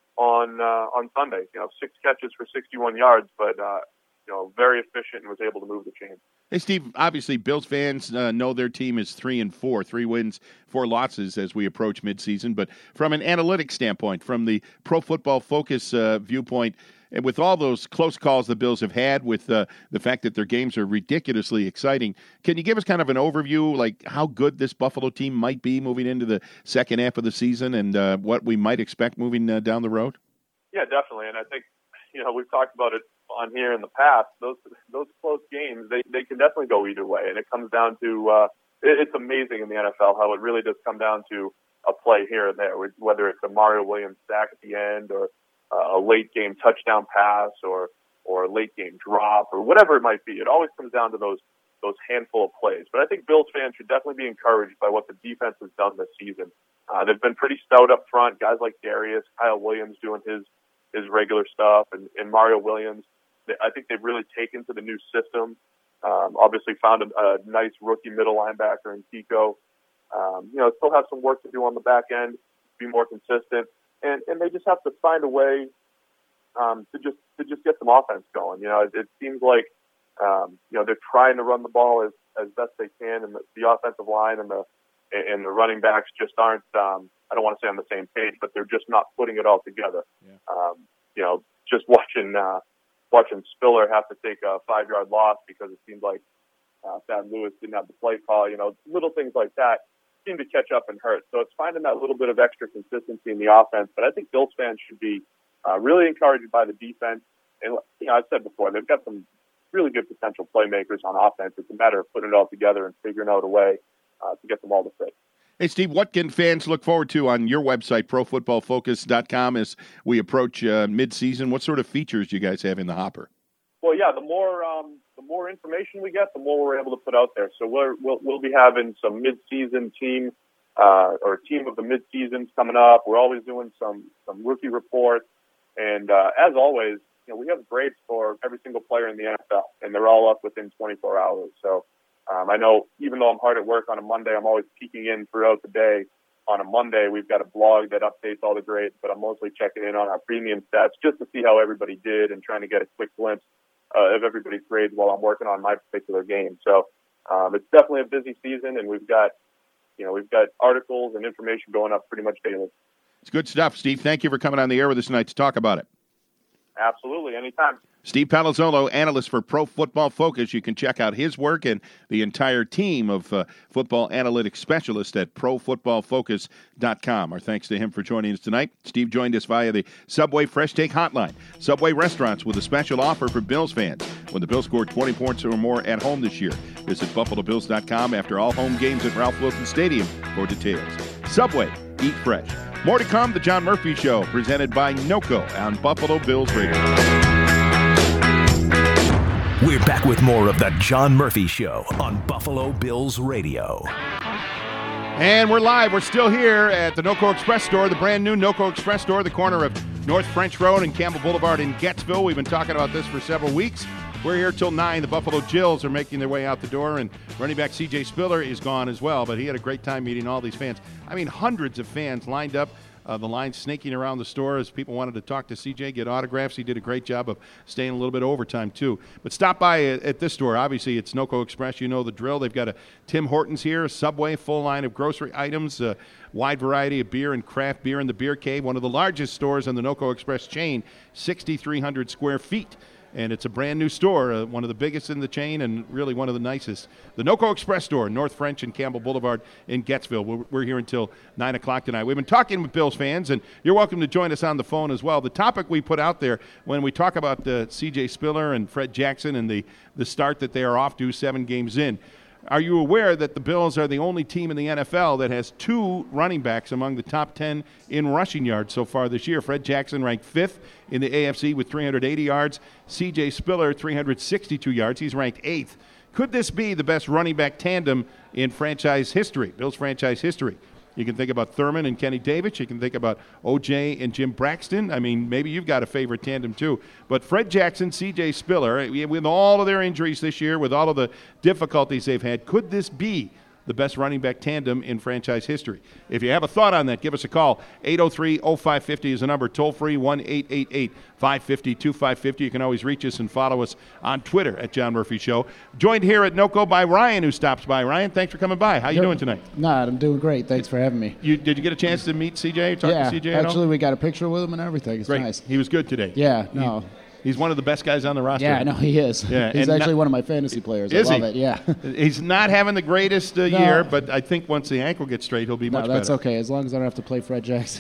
on uh, on Sunday. You know, six catches for sixty-one yards, but uh, you know, very efficient and was able to move the chain. Hey, Steve, obviously Bills fans uh, know their team is three and four, three wins, four losses as we approach midseason. But from an analytics standpoint, from the Pro Football Focus uh, viewpoint, and with all those close calls the Bills have had, with uh, the fact that their games are ridiculously exciting, can you give us kind of an overview, like how good this Buffalo team might be moving into the second half of the season and uh, what we might expect moving uh, down the road? Yeah, definitely. And I think, you know, we've talked about it on here in the past. Those those close games, they, they can definitely go either way. And it comes down to, uh, it, it's amazing in the N F L how it really does come down to a play here and there, whether it's a Mario Williams sack at the end or uh, a late game touchdown pass or, or a late game drop or whatever it might be. It always comes down to those those handful of plays. But I think Bills fans should definitely be encouraged by what the defense has done this season. Uh, they've been pretty stout up front. Guys like Darius, Kyle Williams doing his his regular stuff, and, and Mario Williams. I think they've really taken to the new system. Um, obviously found a, a nice rookie middle linebacker in Pico. Um, you know, still have some work to do on the back end, be more consistent, and, and they just have to find a way um, to just to just get some offense going. You know, it, it seems like um, you know they're trying to run the ball as, as best they can, and the, the offensive line and the and the running backs just aren't. Um, I don't want to say on the same page, but they're just not putting it all together. Yeah. Um, you know, just watching. Uh, Watching Spiller have to take a five-yard loss because it seemed like uh, Thad Lewis didn't have the play call. You know, little things like that seem to catch up and hurt. So it's finding that little bit of extra consistency in the offense. But I think Bills fans should be uh, really encouraged by the defense. And, you know, I've said before, they've got some really good potential playmakers on offense. It's a matter of putting it all together and figuring out a way uh, to get them all to fit. Hey, Steve, what can fans look forward to on your website, pro football focus dot com, as we approach uh, mid-season? What sort of features do you guys have in the hopper? Well, yeah, the more um, the more information we get, the more we're able to put out there. So we're, we'll we'll be having some mid-season team uh, or team of the mid-seasons coming up. We're always doing some some rookie reports, and uh, as always, you know, we have grades for every single player in the N F L, and they're all up within twenty-four hours. So. Um, I know even though I'm hard at work on a Monday, I'm always peeking in throughout the day. On a Monday, we've got a blog that updates all the grades, but I'm mostly checking in on our premium stats just to see how everybody did and trying to get a quick glimpse uh, of everybody's grades while I'm working on my particular game. So um, it's definitely a busy season, and we've got, you know, we've got articles and information going up pretty much daily. It's good stuff, Steve. Thank you for coming on the air with us tonight to talk about it. Absolutely, anytime. Steve Palazzolo, analyst for Pro Football Focus. You can check out his work and the entire team of uh, football analytics specialists at pro football focus dot com. Our thanks to him for joining us tonight. Steve joined us via the Subway Fresh Take Hotline. Subway restaurants with a special offer for Bills fans when the Bills scored twenty points or more at home this year. Visit buffalo bills dot com after all home games at Ralph Wilson Stadium for details. Subway, eat fresh. More to come, The John Murphy Show, presented by NOCO on Buffalo Bills Radio. We're back with more of the John Murphy Show on Buffalo Bills Radio. And we're live. We're still here at the NOCO Express Store, the brand new NOCO Express Store, the corner of North French Road and Campbell Boulevard in Gettsville. We've been talking about this for several weeks. We're here till nine. The Buffalo Jills are making their way out the door, and running back C J Spiller is gone as well, but he had a great time meeting all these fans. I mean, hundreds of fans lined up. Uh, the line snaking around the store as people wanted to talk to C J, get autographs. He did a great job of staying a little bit overtime, too. But stop by at, at this store. Obviously, it's NOCO Express. You know the drill. They've got a Tim Hortons here, a Subway, full line of grocery items, a wide variety of beer and craft beer in the Beer Cave, one of the largest stores in the NOCO Express chain, sixty-three hundred square feet. And it's a brand new store, uh, one of the biggest in the chain and really one of the nicest. The NOCO Express Store, North French and Campbell Boulevard in Gettsville. We're, we're here until nine o'clock tonight. We've been talking with Bills fans, and you're welcome to join us on the phone as well. The topic we put out there when we talk about uh, C J Spiller and Fred Jackson and the, the start that they are off to seven games in. Are you aware that the Bills are the only team in the N F L that has two running backs among the top ten in rushing yards so far this year? Fred Jackson ranked fifth in the A F C with three hundred eighty yards. C J Spiller, three hundred sixty-two yards. He's ranked eighth. Could this be the best running back tandem in franchise history, Bills franchise history? You can think about Thurman and Kenny Davis. You can think about O J and Jim Braxton. I mean, maybe you've got a favorite tandem too. But Fred Jackson, C J Spiller, with all of their injuries this year, with all of the difficulties they've had, could this be the best running back tandem in franchise history? If you have a thought on that, give us a call. eight oh three oh five five oh is the number. Toll free, one eight eight eight five five zero two five five zero. You can always reach us and follow us on Twitter at John Murphy Show. Joined here at NOCO by Ryan, who stops by. Ryan, thanks for coming by. How you doing tonight? Nah, I'm doing great. Thanks for having me. You, did you get a chance to meet C J? Talk yeah, to C J at all? actually, we got a picture with him and everything. It's Great. nice. He was good today. Yeah, no. He, he's one of the best guys on the roster. Yeah, no, he is. Yeah, he's and actually not, one of my fantasy players. Is I love he? it, yeah. He's not having the greatest uh, No. year, but I think once the ankle gets straight, he'll be No, much that's better. okay, as long as I don't have to play Fred Jackson.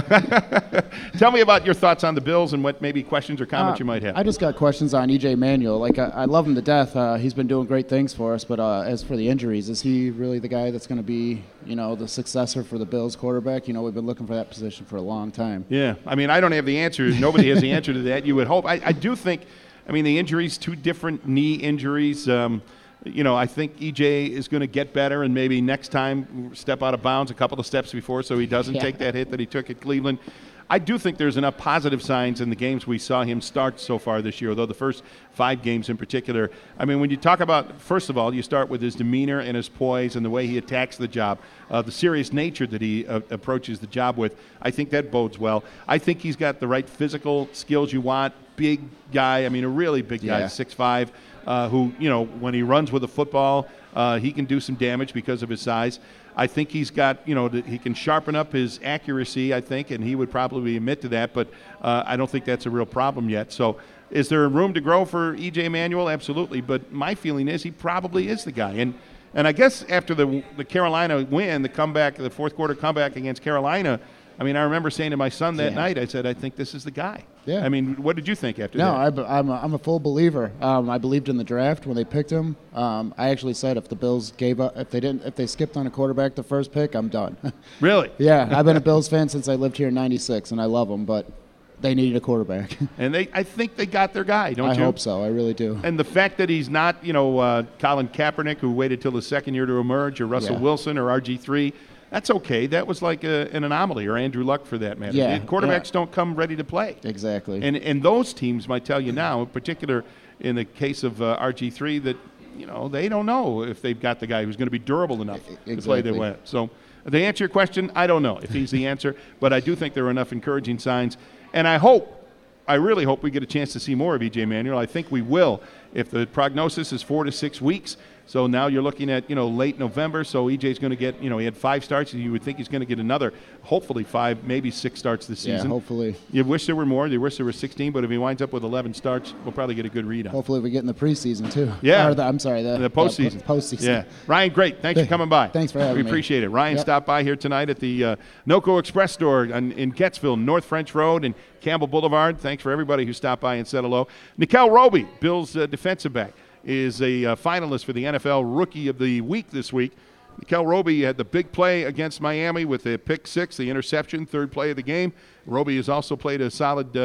Tell me about your thoughts on the Bills and what maybe questions or comments Uh, you might have. I just got questions on E J Manuel. Like, I, I love him to death. Uh, he's been doing great things for us, but uh, as for the injuries, is he really the guy that's going to be, you know, the successor for the Bills quarterback? You know, we've been looking for that position for a long time. Yeah, I mean, I don't have the answer. Nobody has the answer to that. You would hope. I, I do think, I mean, the injuries, two different knee injuries. Um, you know, I think E J is going to get better and maybe next time step out of bounds a couple of steps before so he doesn't Yeah. take that hit that he took at Cleveland. I do think there's enough positive signs in the games we saw him start so far this year, although the first five games in particular. I mean, when you talk about, first of all, you start with his demeanor and his poise and the way he attacks the job, uh, the serious nature that he uh, approaches the job with. I think that bodes well. I think he's got the right physical skills you want. Big guy, I mean, a really big guy, Yeah. six five, uh, who, you know, when he runs with a football, uh, he can do some damage because of his size. I think he's got, you know, that he can sharpen up his accuracy, I think, and he would probably admit to that, but uh, I don't think that's a real problem yet. So is there room to grow for E J Manuel? Absolutely, but my feeling is he probably is the guy. And and I guess after the the Carolina win, the comeback, the fourth quarter comeback against Carolina, I mean, I remember saying to my son that Yeah. night, I said, I think this is the guy. Yeah. I mean, what did you think after No, that? I, be- I'm, a, I'm a full believer. Um, I believed in the draft when they picked him. Um, I actually said if the Bills gave up, if they didn't, if they skipped on a quarterback the first pick, I'm done. Really? Yeah, I've been a Bills fan since I lived here in ninety-six, and I love them, but they needed a quarterback. And they, I think they got their guy, don't I you? hope so. I really do. And the fact that he's not, you know, uh, Colin Kaepernick, who waited till the second year to emerge, or Russell Yeah. Wilson, or R G three, that's okay. That was like a, an anomaly, or Andrew Luck for that matter. Yeah, The quarterbacks yeah. don't come ready to play. Exactly. And and those teams might tell you now, in particular in the case of uh, R G three, that, you know, they don't know if they've got the guy who's going to be durable enough to play Exactly. their way. So to answer your question, I don't know if he's the answer, but I do think there are enough encouraging signs. And I hope, I really hope we get a chance to see more of E J Manuel. I think we will if the prognosis is four to six weeks. So now you're looking at, you know, late November. So E J's going to get, you know, he had five starts. You would think he's going to get another, hopefully five, maybe six starts this Yeah, season. hopefully. You wish there were more. You wish there were sixteen. But if he winds up with eleven starts, we'll probably get a good read on it. Hopefully we get in the preseason, too. Yeah. Or the, I'm sorry, the, The postseason. po- postseason. Yeah. Ryan, great. Thanks for coming by. Thanks for having we me. We appreciate it. Ryan Yep. stopped by here tonight at the uh, NOCO Express Store on, in Gettsville, North French Road and Campbell Boulevard. Thanks for everybody who stopped by and said hello. Nikel Roby, Bills uh, defensive back, is a uh, finalist for the N F L Rookie of the Week this week. Nikel Roby had the big play against Miami with a pick six, the interception, third play of the game. Roby has also played a solid uh,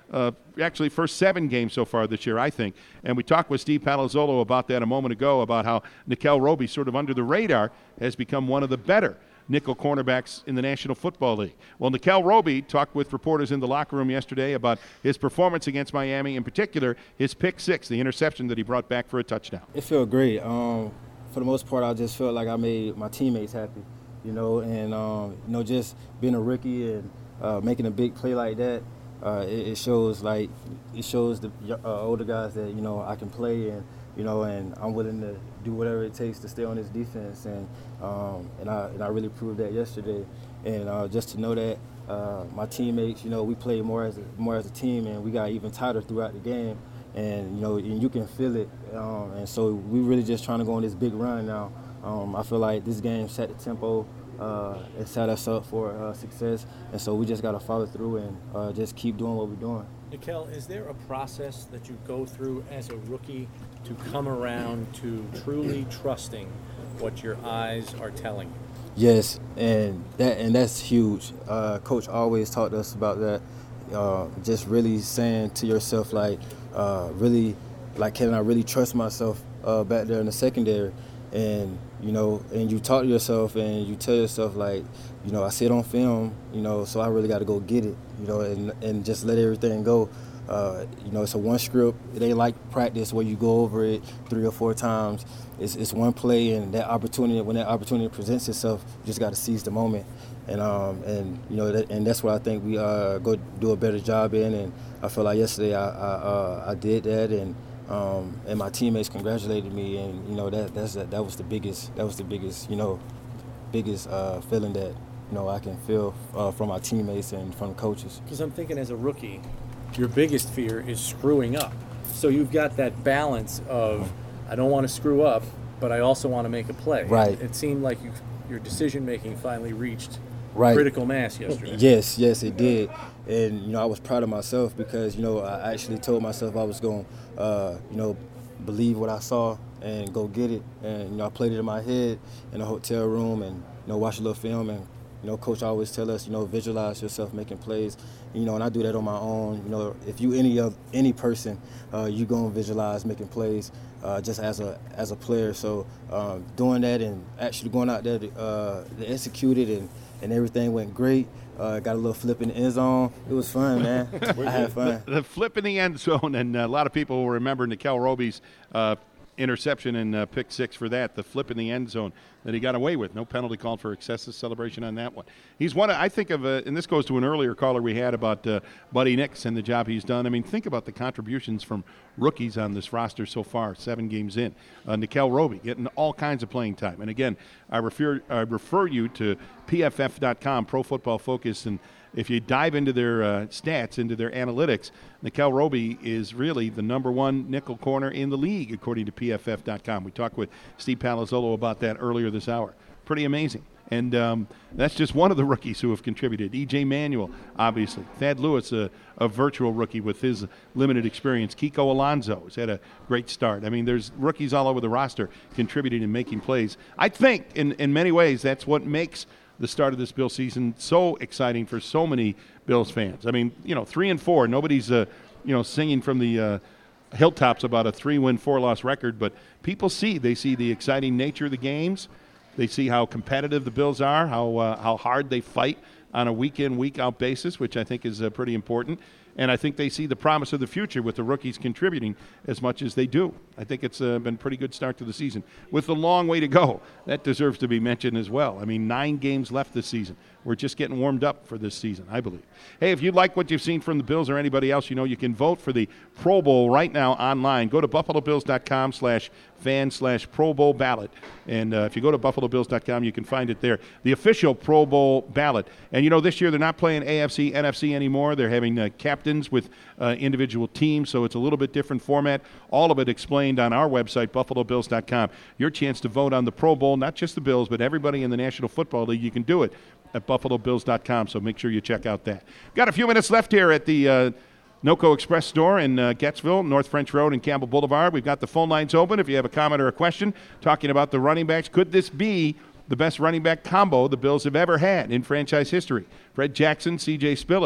uh, actually first seven games so far this year, I think. And we talked with Steve Palazzolo about that a moment ago, about how Nickel Roby, sort of under the radar, has become one of the better nickel cornerbacks in the National Football League. Well, Nickel Roby talked with reporters in the locker room yesterday about his performance against Miami, in particular his pick six, the interception that he brought back for a touchdown. It felt great. Um, for the most part, I just felt like I made my teammates happy, you know, and, um, you know, just being a rookie and uh, making a big play like that, uh, it, it shows like it shows the uh, older guys that, you know, I can play and, you know, and I'm willing to do whatever it takes to stay on this defense, and um, and I and I really proved that yesterday. And uh, just to know that uh, my teammates, you know, we played more as a, more as a team, and we got even tighter throughout the game. And you know, and you can feel it. Um, and so we really just trying to go on this big run now. Um, I feel like this game set the tempo uh, and set us up for uh, success. And so we just got to follow through and uh, just keep doing what we're doing. Nickel, is there a process that you go through as a rookie to come around to truly trusting what your eyes are telling you? Yes, and that and that's huge. Uh, Coach always taught us about that. Uh, just really saying to yourself, like, uh, really, like, can I really trust myself uh, back there in the secondary? And you know, and you talk to yourself and you tell yourself, like, you know, I see it on film, you know, so I really got to go get it, you know, and and just let everything go. Uh, you know, it's a one script. It ain't like practice where you go over it three or four times. It's it's one play, and that opportunity, when that opportunity presents itself, you just got to seize the moment. And um and you know that, and that's what I think we uh go do a better job in. And I feel like yesterday I I, uh, I did that, and um and my teammates congratulated me, and you know that that's that, that was the biggest that was the biggest you know biggest uh, feeling that you know I can feel uh, from my teammates and from the coaches. Because I'm thinking, as a rookie, your biggest fear is screwing up. So you've got that balance of, I don't want to screw up, but I also want to make a play. Right. It seemed like you, your decision-making finally reached right. critical mass yesterday. Yes, yes, it did. And, you know, I was proud of myself because, you know, I actually told myself I was going to, uh, you know, believe what I saw and go get it. And, you know, I played it in my head in a hotel room and, you know, watched a little film. And, you know, Coach always tell us, you know, visualize yourself making plays. You know, and I do that on my own. You know, if you any of any person, uh, you gonna visualize making plays uh, just as a as a player. So um, doing that and actually going out there to, uh, to execute it, and, and everything went great. Uh, got a little flip in the end zone. It was fun, man. I had fun. The, the flip in the end zone, and a lot of people will remember Nickel Roby's uh, interception and uh, pick six for that. The flip in the end zone that he got away with. No penalty called for excessive celebration on that one. He's one, I think of, uh, and this goes to an earlier caller we had about uh, Buddy Nix and the job he's done. I mean, think about the contributions from rookies on this roster so far, seven games in. Uh, Nickel Roby getting all kinds of playing time. And again, I refer, I refer you to P F F dot com, Pro Football Focus, and if you dive into their uh, stats, into their analytics, Nickel Roby is really the number one nickel corner in the league, according to P F F dot com. We talked with Steve Palazzolo about that earlier this hour. Pretty amazing. And um, that's just one of the rookies who have contributed. E J Manuel, obviously. Thad Lewis, a, a virtual rookie with his limited experience. Kiko Alonso has had a great start. I mean, there's rookies all over the roster contributing and making plays. I think, in, in many ways, that's what makes the start of this Bills season so exciting for so many Bills fans. I mean, you know, three and four. Nobody's, uh, you know, singing from the uh, hilltops about a three-win, four-loss record, but people see. They see the exciting nature of the games. They see how competitive the Bills are, how uh, how hard they fight on a week-in, week-out basis, which I think is uh, pretty important. And I think they see the promise of the future with the rookies contributing as much as they do. I think it's uh, been a pretty good start to the season. With a long way to go, that deserves to be mentioned as well. I mean, nine games left this season. We're just getting warmed up for this season, I believe. Hey, if you like what you've seen from the Bills or anybody else, you know, you can vote for the Pro Bowl right now online. Go to buffalo bills dot com slash fan slash Pro Bowl ballot. And uh, if you go to buffalo bills dot com, you can find it there. The official Pro Bowl ballot. And, you know, this year they're not playing A F C, N F C anymore. They're having uh, captains with uh, individual teams, so it's a little bit different format. All of it explained on our website, buffalo bills dot com. Your chance to vote on the Pro Bowl, not just the Bills, but everybody in the National Football League. You can do it at buffalo bills dot com, so make sure you check out that. Got a few minutes left here at the uh, NOCO Express store in uh, Gettsville, North French Road and Campbell Boulevard. We've got the phone lines open. If you have a comment or a question talking about the running backs, could this be the best running back combo the Bills have ever had in franchise history? Fred Jackson, C J Spiller.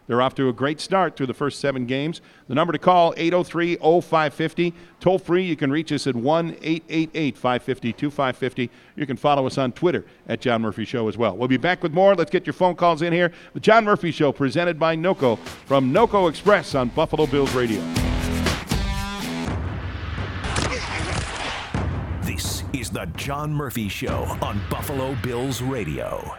They're off to a great start through the first seven games. The number to call, eight oh three oh five five oh. Toll free, you can reach us at one eight eight eight, five five zero, two five five zero. You can follow us on Twitter at John Murphy Show as well. We'll be back with more. Let's get your phone calls in here. The John Murphy Show presented by NOCO from NOCO Express on Buffalo Bills Radio. This is the John Murphy Show on Buffalo Bills Radio.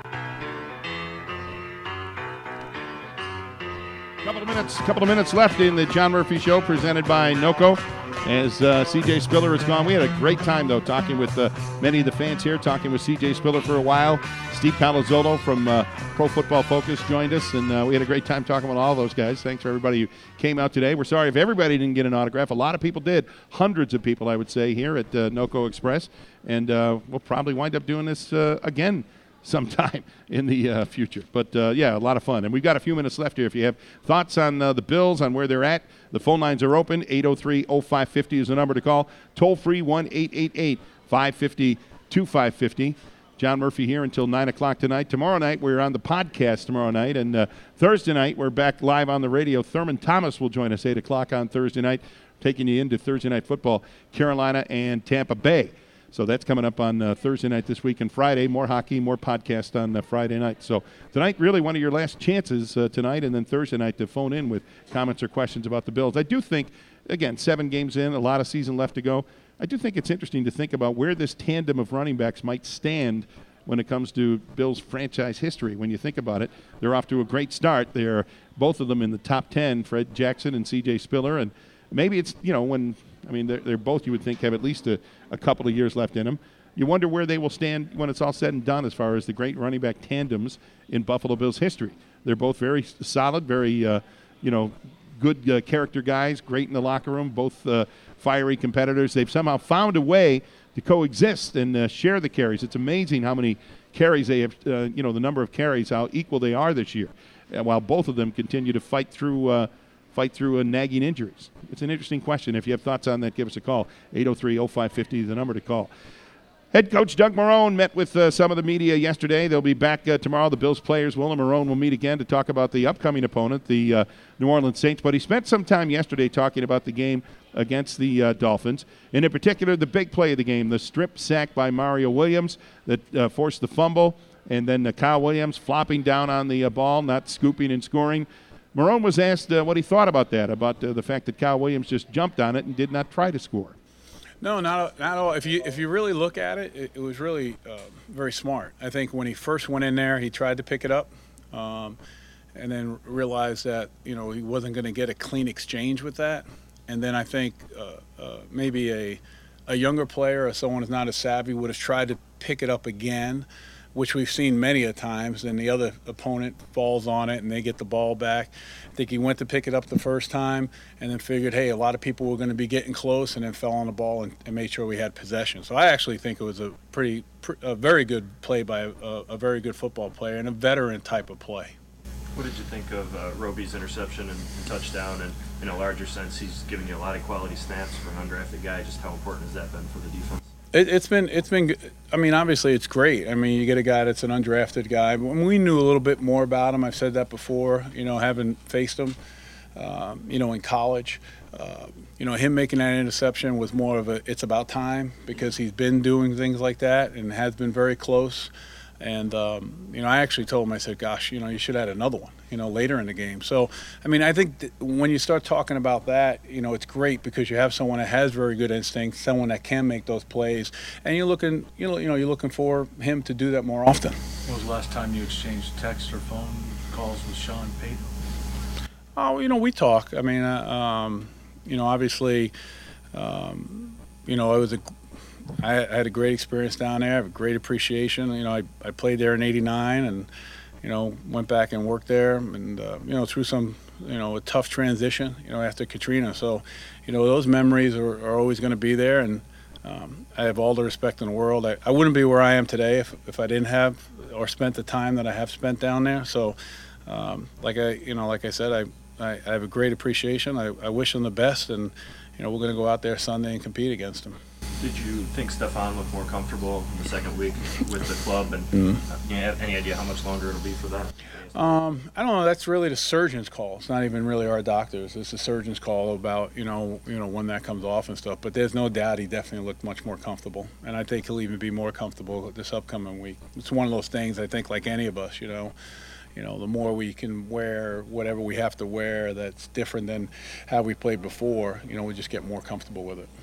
Couple of minutes, couple of minutes left in the John Murphy Show presented by NOCO. As uh, C J Spiller is gone, we had a great time though talking with uh, many of the fans here. Talking with C J Spiller for a while. Steve Palazzolo from uh, Pro Football Focus joined us, and uh, we had a great time talking with all those guys. Thanks for everybody who came out today. We're sorry if everybody didn't get an autograph. A lot of people did, hundreds of people, I would say, here at uh, NOCO Express, and uh, we'll probably wind up doing this uh, again sometime in the uh, future. But, uh, yeah, a lot of fun. And we've got a few minutes left here. If you have thoughts on uh, the Bills, on where they're at, the phone lines are open. eight oh three oh five five oh is the number to call. Toll free, one eight eight eight, five five zero, two five five zero. John Murphy here until nine o'clock tonight. Tomorrow night, we're on the podcast tomorrow night. And uh, Thursday night, we're back live on the radio. Thurman Thomas will join us eight o'clock on Thursday night, taking you into Thursday Night Football, Carolina and Tampa Bay. So that's coming up on uh, Thursday night this week, and Friday, more hockey, more podcast on uh, Friday night. So tonight, really one of your last chances uh, tonight, and then Thursday night to phone in with comments or questions about the Bills. I do think, again, seven games in, a lot of season left to go. I do think it's interesting to think about where this tandem of running backs might stand when it comes to Bills franchise history. When you think about it, they're off to a great start. They're both of them in the top ten, Fred Jackson and C J Spiller, and maybe it's, you know, when – I mean, they're, they're both, you would think, have at least a, a couple of years left in them. You wonder where they will stand when it's all said and done as far as the great running back tandems in Buffalo Bills history. They're both very solid, very, uh, you know, good uh, character guys, great in the locker room, both uh, fiery competitors. They've somehow found a way to coexist and uh, share the carries. It's amazing how many carries they have, uh, you know, the number of carries, how equal they are this year, uh, while both of them continue to fight through uh, fight through uh, nagging injuries. It's an interesting question. If you have thoughts on that, give us a call. eight oh three oh five five oh is the number to call. Head coach Doug Marrone met with uh, some of the media yesterday. They'll be back uh, tomorrow. The Bills players, Will and Marrone, will meet again to talk about the upcoming opponent, the uh, New Orleans Saints. But he spent some time yesterday talking about the game against the uh, Dolphins, and in particular the big play of the game, the strip sack by Mario Williams that uh, forced the fumble, and then uh, Kyle Williams flopping down on the uh, ball, not scooping and scoring. Marrone was asked uh, what he thought about that, about uh, the fact that Kyle Williams just jumped on it and did not try to score. No, not not all. If you if you really look at it, it, it was really uh, very smart. I think when he first went in there, he tried to pick it up, um, and then realized that you know he wasn't going to get a clean exchange with that. And then I think uh, uh, maybe a a younger player or someone who's not as savvy would have tried to pick it up again, which we've seen many a times, and the other opponent falls on it and they get the ball back. I think he went to pick it up the first time and then figured, hey, a lot of people were going to be getting close, and then fell on the ball and, and made sure we had possession. So I actually think it was a pretty, a very good play by a, a very good football player and a veteran type of play. What did you think of uh, Roby's interception and, and touchdown? And in a larger sense, he's giving you a lot of quality snaps for an undrafted guy. Just how important has that been for the defense? It, it's been, it's been. I mean, obviously, it's great. I mean, you get a guy that's an undrafted guy. We knew a little bit more about him. I've said that before. You know, having faced him, um, you know, in college. Uh, you know, him making that interception was more of a. It's about time, because he's been doing things like that and has been very close. And, um, you know, I actually told him, I said, gosh, you know, you should have had another one, you know, later in the game. So, I mean, I think th- when you start talking about that, you know, it's great because you have someone that has very good instincts, someone that can make those plays. And you're looking, you know, you know, you're looking for him to do that more often. When was the last time you exchanged text or phone calls with Sean Payton? Oh, you know, we talk. I mean, uh, um, you know, obviously, um, you know, it was a I, I had a great experience down there. I have a great appreciation. You know, I, I played there in eighty-nine, and you know, went back and worked there, and uh, you know, through some you know a tough transition. You know, after Katrina. So, you know, those memories are, are always going to be there, and um, I have all the respect in the world. I, I wouldn't be where I am today if if I didn't have or spent the time that I have spent down there. So, um, like I you know, like I said, I I, I have a great appreciation. I, I wish them the best, and you know, we're going to go out there Sunday and compete against them. Did you think Stefan looked more comfortable in the second week with the club? And Mm-hmm. uh, you have any idea how much longer it'll be for that? Um, I don't know. That's really the surgeon's call. It's not even really our doctors. It's the surgeon's call about you know you know when that comes off and stuff. But there's no doubt he definitely looked much more comfortable, and I think he'll even be more comfortable this upcoming week. It's one of those things. I think like any of us, you know, you know, the more we can wear whatever we have to wear that's different than how we played before, you know, we just get more comfortable with it.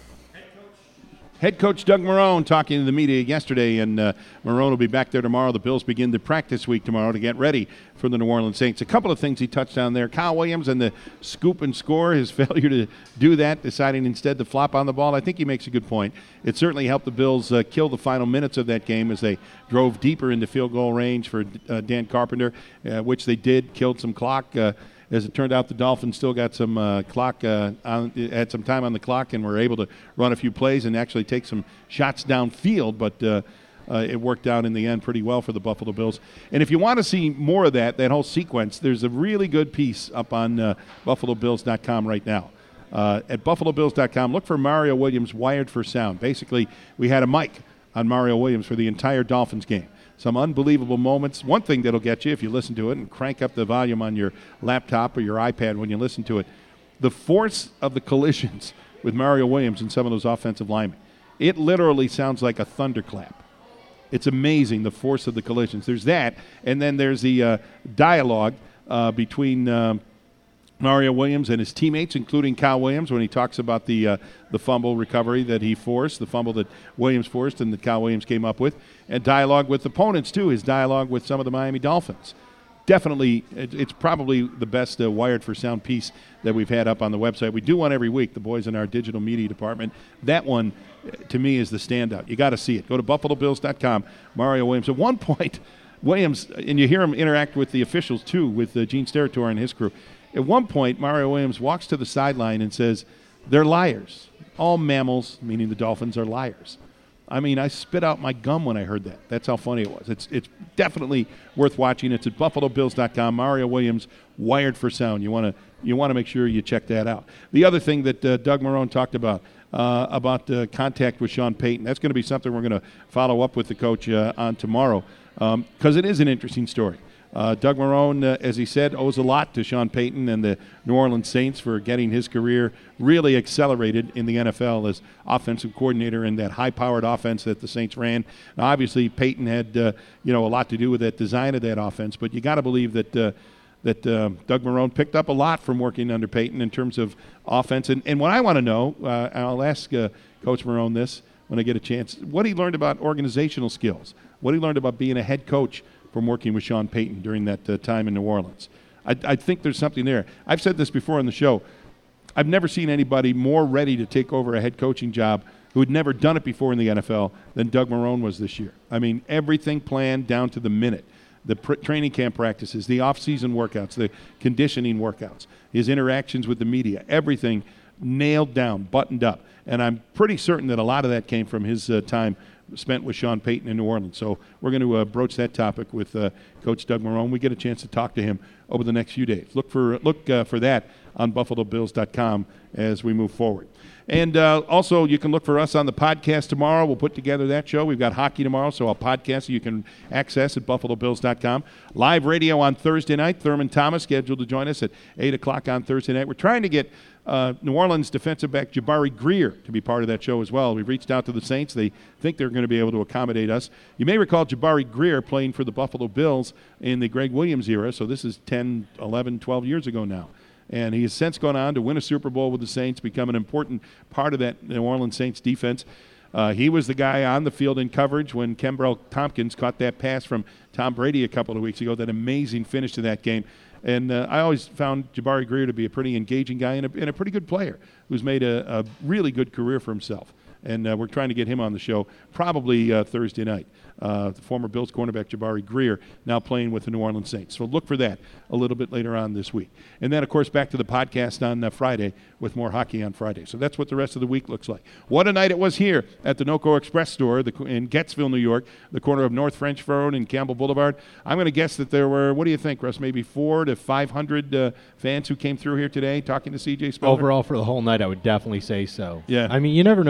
Head coach Doug Marrone talking to the media yesterday, and uh, Marrone will be back there tomorrow. The Bills begin the practice week tomorrow to get ready for the New Orleans Saints. A couple of things he touched on there. Kyle Williams and the scoop and score, his failure to do that, deciding instead to flop on the ball. I think he makes a good point. It certainly helped the Bills uh, kill the final minutes of that game as they drove deeper into field goal range for uh, Dan Carpenter, uh, which they did, killed some clock. Uh, As it turned out, the Dolphins still got some uh, clock, uh, on, had some time on the clock, and were able to run a few plays and actually take some shots downfield. But uh, uh, it worked out in the end pretty well for the Buffalo Bills. And if you want to see more of that, that whole sequence, there's a really good piece up on uh, buffalo bills dot com right now. Uh, at buffalo bills dot com, look for Mario Williams wired for sound. Basically, we had a mic on Mario Williams for the entire Dolphins game. Some unbelievable moments. One thing that'll get you if you listen to it and crank up the volume on your laptop or your iPad when you listen to it, the force of the collisions with Mario Williams and some of those offensive linemen. It literally sounds like a thunderclap. It's amazing, the force of the collisions. There's that, and then there's the uh, dialogue uh, between um, Mario Williams and his teammates, including Kyle Williams, when he talks about the uh, the fumble recovery that he forced, the fumble that Williams forced and that Kyle Williams came up with, and dialogue with opponents, too, his dialogue with some of the Miami Dolphins. Definitely, it, it's probably the best uh, wired for sound piece that we've had up on the website. We do one every week, the boys in our digital media department. That one, to me, is the standout. You got to see it. Go to buffalo bills dot com. Mario Williams. At one point, Williams, and you hear him interact with the officials, too, with uh, Gene Steratore and his crew. At one point, Mario Williams walks to the sideline and says, "They're liars. All mammals," meaning the Dolphins, "are liars." I mean, I spit out my gum when I heard that. That's how funny it was. It's it's definitely worth watching. It's at buffalo bills dot com. Mario Williams, wired for sound. You want to you want to make sure you check that out. The other thing that uh, Doug Marrone talked about, uh, about uh, contact with Sean Payton, that's going to be something we're going to follow up with the coach uh, on tomorrow, because um, it is an interesting story. Uh, Doug Marrone, uh, as he said, owes a lot to Sean Payton and the New Orleans Saints for getting his career really accelerated in the N F L as offensive coordinator in that high-powered offense that the Saints ran. Now, obviously, Payton had uh, you know a lot to do with that design of that offense, but you got to believe that uh, that uh, Doug Marrone picked up a lot from working under Payton in terms of offense. And, and what I want to know, uh, I'll ask uh, Coach Marrone this when I get a chance, what he learned about organizational skills, what he learned about being a head coach from working with Sean Payton during that uh, time in New Orleans. I, I think there's something there. I've said this before on the show. I've never seen anybody more ready to take over a head coaching job who had never done it before in the N F L than Doug Marrone was this year. I mean, everything planned down to the minute. The pr- training camp practices, the off-season workouts, the conditioning workouts, his interactions with the media, everything nailed down, buttoned up. And I'm pretty certain that a lot of that came from his uh, time spent with Sean Payton in New Orleans. So we're going to uh, broach that topic with uh, Coach Doug Marrone. We get a chance to talk to him over the next few days. Look for look uh, for that on buffalo bills dot com as we move forward. And uh, also, you can look for us on the podcast tomorrow. We'll put together that show. We've got hockey tomorrow, so a podcast you can access at buffalo bills dot com. Live radio on Thursday night. Thurman Thomas scheduled to join us at eight o'clock on Thursday night. We're trying to get uh, New Orleans defensive back Jabari Greer to be part of that show as well. We've reached out to the Saints. They think they're going to be able to accommodate us. You may recall Jabari Greer playing for the Buffalo Bills in the Greg Williams era, so this is ten, eleven, twelve years ago now. And he has since gone on to win a Super Bowl with the Saints, become an important part of that New Orleans Saints defense. Uh, he was the guy on the field in coverage when Kenbrell Tompkins caught that pass from Tom Brady a couple of weeks ago, that amazing finish to that game. And uh, I always found Jabari Greer to be a pretty engaging guy and a, and a pretty good player who's made a, a really good career for himself. And uh, we're trying to get him on the show probably uh, Thursday night. Uh, the former Bills cornerback Jabari Greer now playing with the New Orleans Saints. So look for that a little bit later on this week. And then, of course, back to the podcast on uh, Friday with more hockey on Friday. So that's what the rest of the week looks like. What a night it was here at the NOCO Express store the, in Gettysville, New York, the corner of North French Road and Campbell Boulevard. I'm going to guess that there were, what do you think, Russ, maybe four to five hundred uh, fans who came through here today talking to C J Spiller? Overall for the whole night, I would definitely say so. Yeah. I mean, you never know what to expect.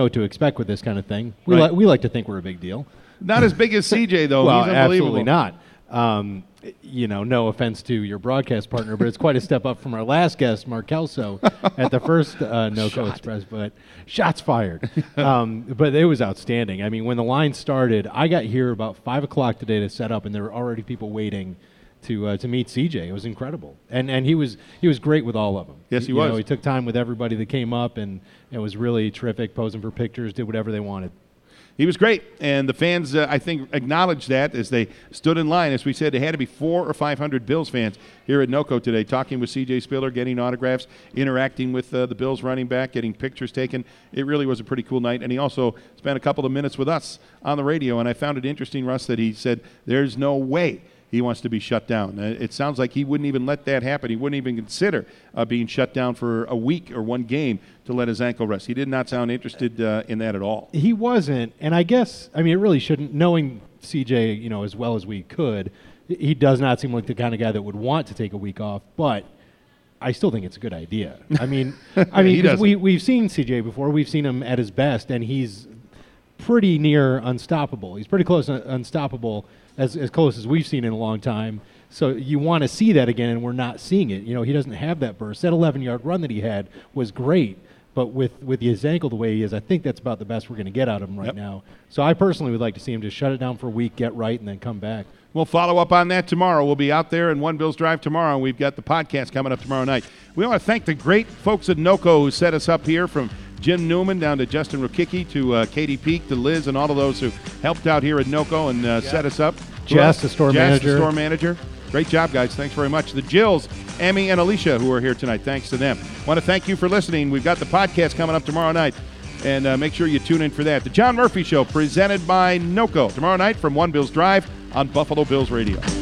expect with this kind of thing. We, Right. li- we like to think we're a big deal. Not as big as C J, though. Well, He's unbelievable. absolutely not. Um, you know, no offense to your broadcast partner, but it's quite a step up from our last guest, Mark Kelso, at the first uh, NoCo Express. But shots fired. um, but it was outstanding. I mean, when the line started, I got here about five o'clock today to set up, and there were already people waiting to uh, to meet C J. It was incredible, and and he was he was great with all of them. Yes, he you was. Know, he took time with everybody that came up, and it was really terrific. Posing for pictures, did whatever they wanted. He was great, and the fans, uh, I think, acknowledged that as they stood in line. As we said, there had to be four or five hundred Bills fans here at NoCo today, talking with C J Spiller, getting autographs, interacting with uh, the Bills running back, getting pictures taken. It really was a pretty cool night, and he also spent a couple of minutes with us on the radio, and I found it interesting, Russ, that he said there's no way he wants to be shut down. Uh, it sounds like he wouldn't even let that happen. He wouldn't even consider uh, being shut down for a week or one game to let his ankle rest. He did not sound interested uh, in that at all. He wasn't, and I guess, I mean, it really shouldn't, knowing C J, you know, as well as we could, he does not seem like the kind of guy that would want to take a week off, but I still think it's a good idea. I mean, I mean, He 'cause doesn't. we, we've seen C J before. We've seen him at his best, and he's pretty near unstoppable. He's pretty close to unstoppable, as, as close as we've seen in a long time. So you want to see that again, and we're not seeing it. You know, he doesn't have that burst. That eleven-yard run that he had was great, but with, with his ankle the way he is, I think that's about the best we're going to get out of him right Yep. now. So I personally would like to see him just shut it down for a week, get right, and then come back. We'll follow up on that tomorrow. We'll be out there in One Bills Drive tomorrow, and we've got the podcast coming up tomorrow night. We want to thank the great folks at NoCo who set us up here, from Jim Newman down to Justin Rukicki to uh, Katie Peak to Liz and all of those who helped out here at NoCo and uh, set us up. Jess, the store Jess, manager. the store manager. Great job, guys. Thanks very much. The Jills, Emmy and Alicia, who are here tonight. Thanks to them. Want to thank you for listening. We've got the podcast coming up tomorrow night, and uh, make sure you tune in for that. The John Murphy Show, presented by NoCo, tomorrow night from One Bills Drive on Buffalo Bills Radio.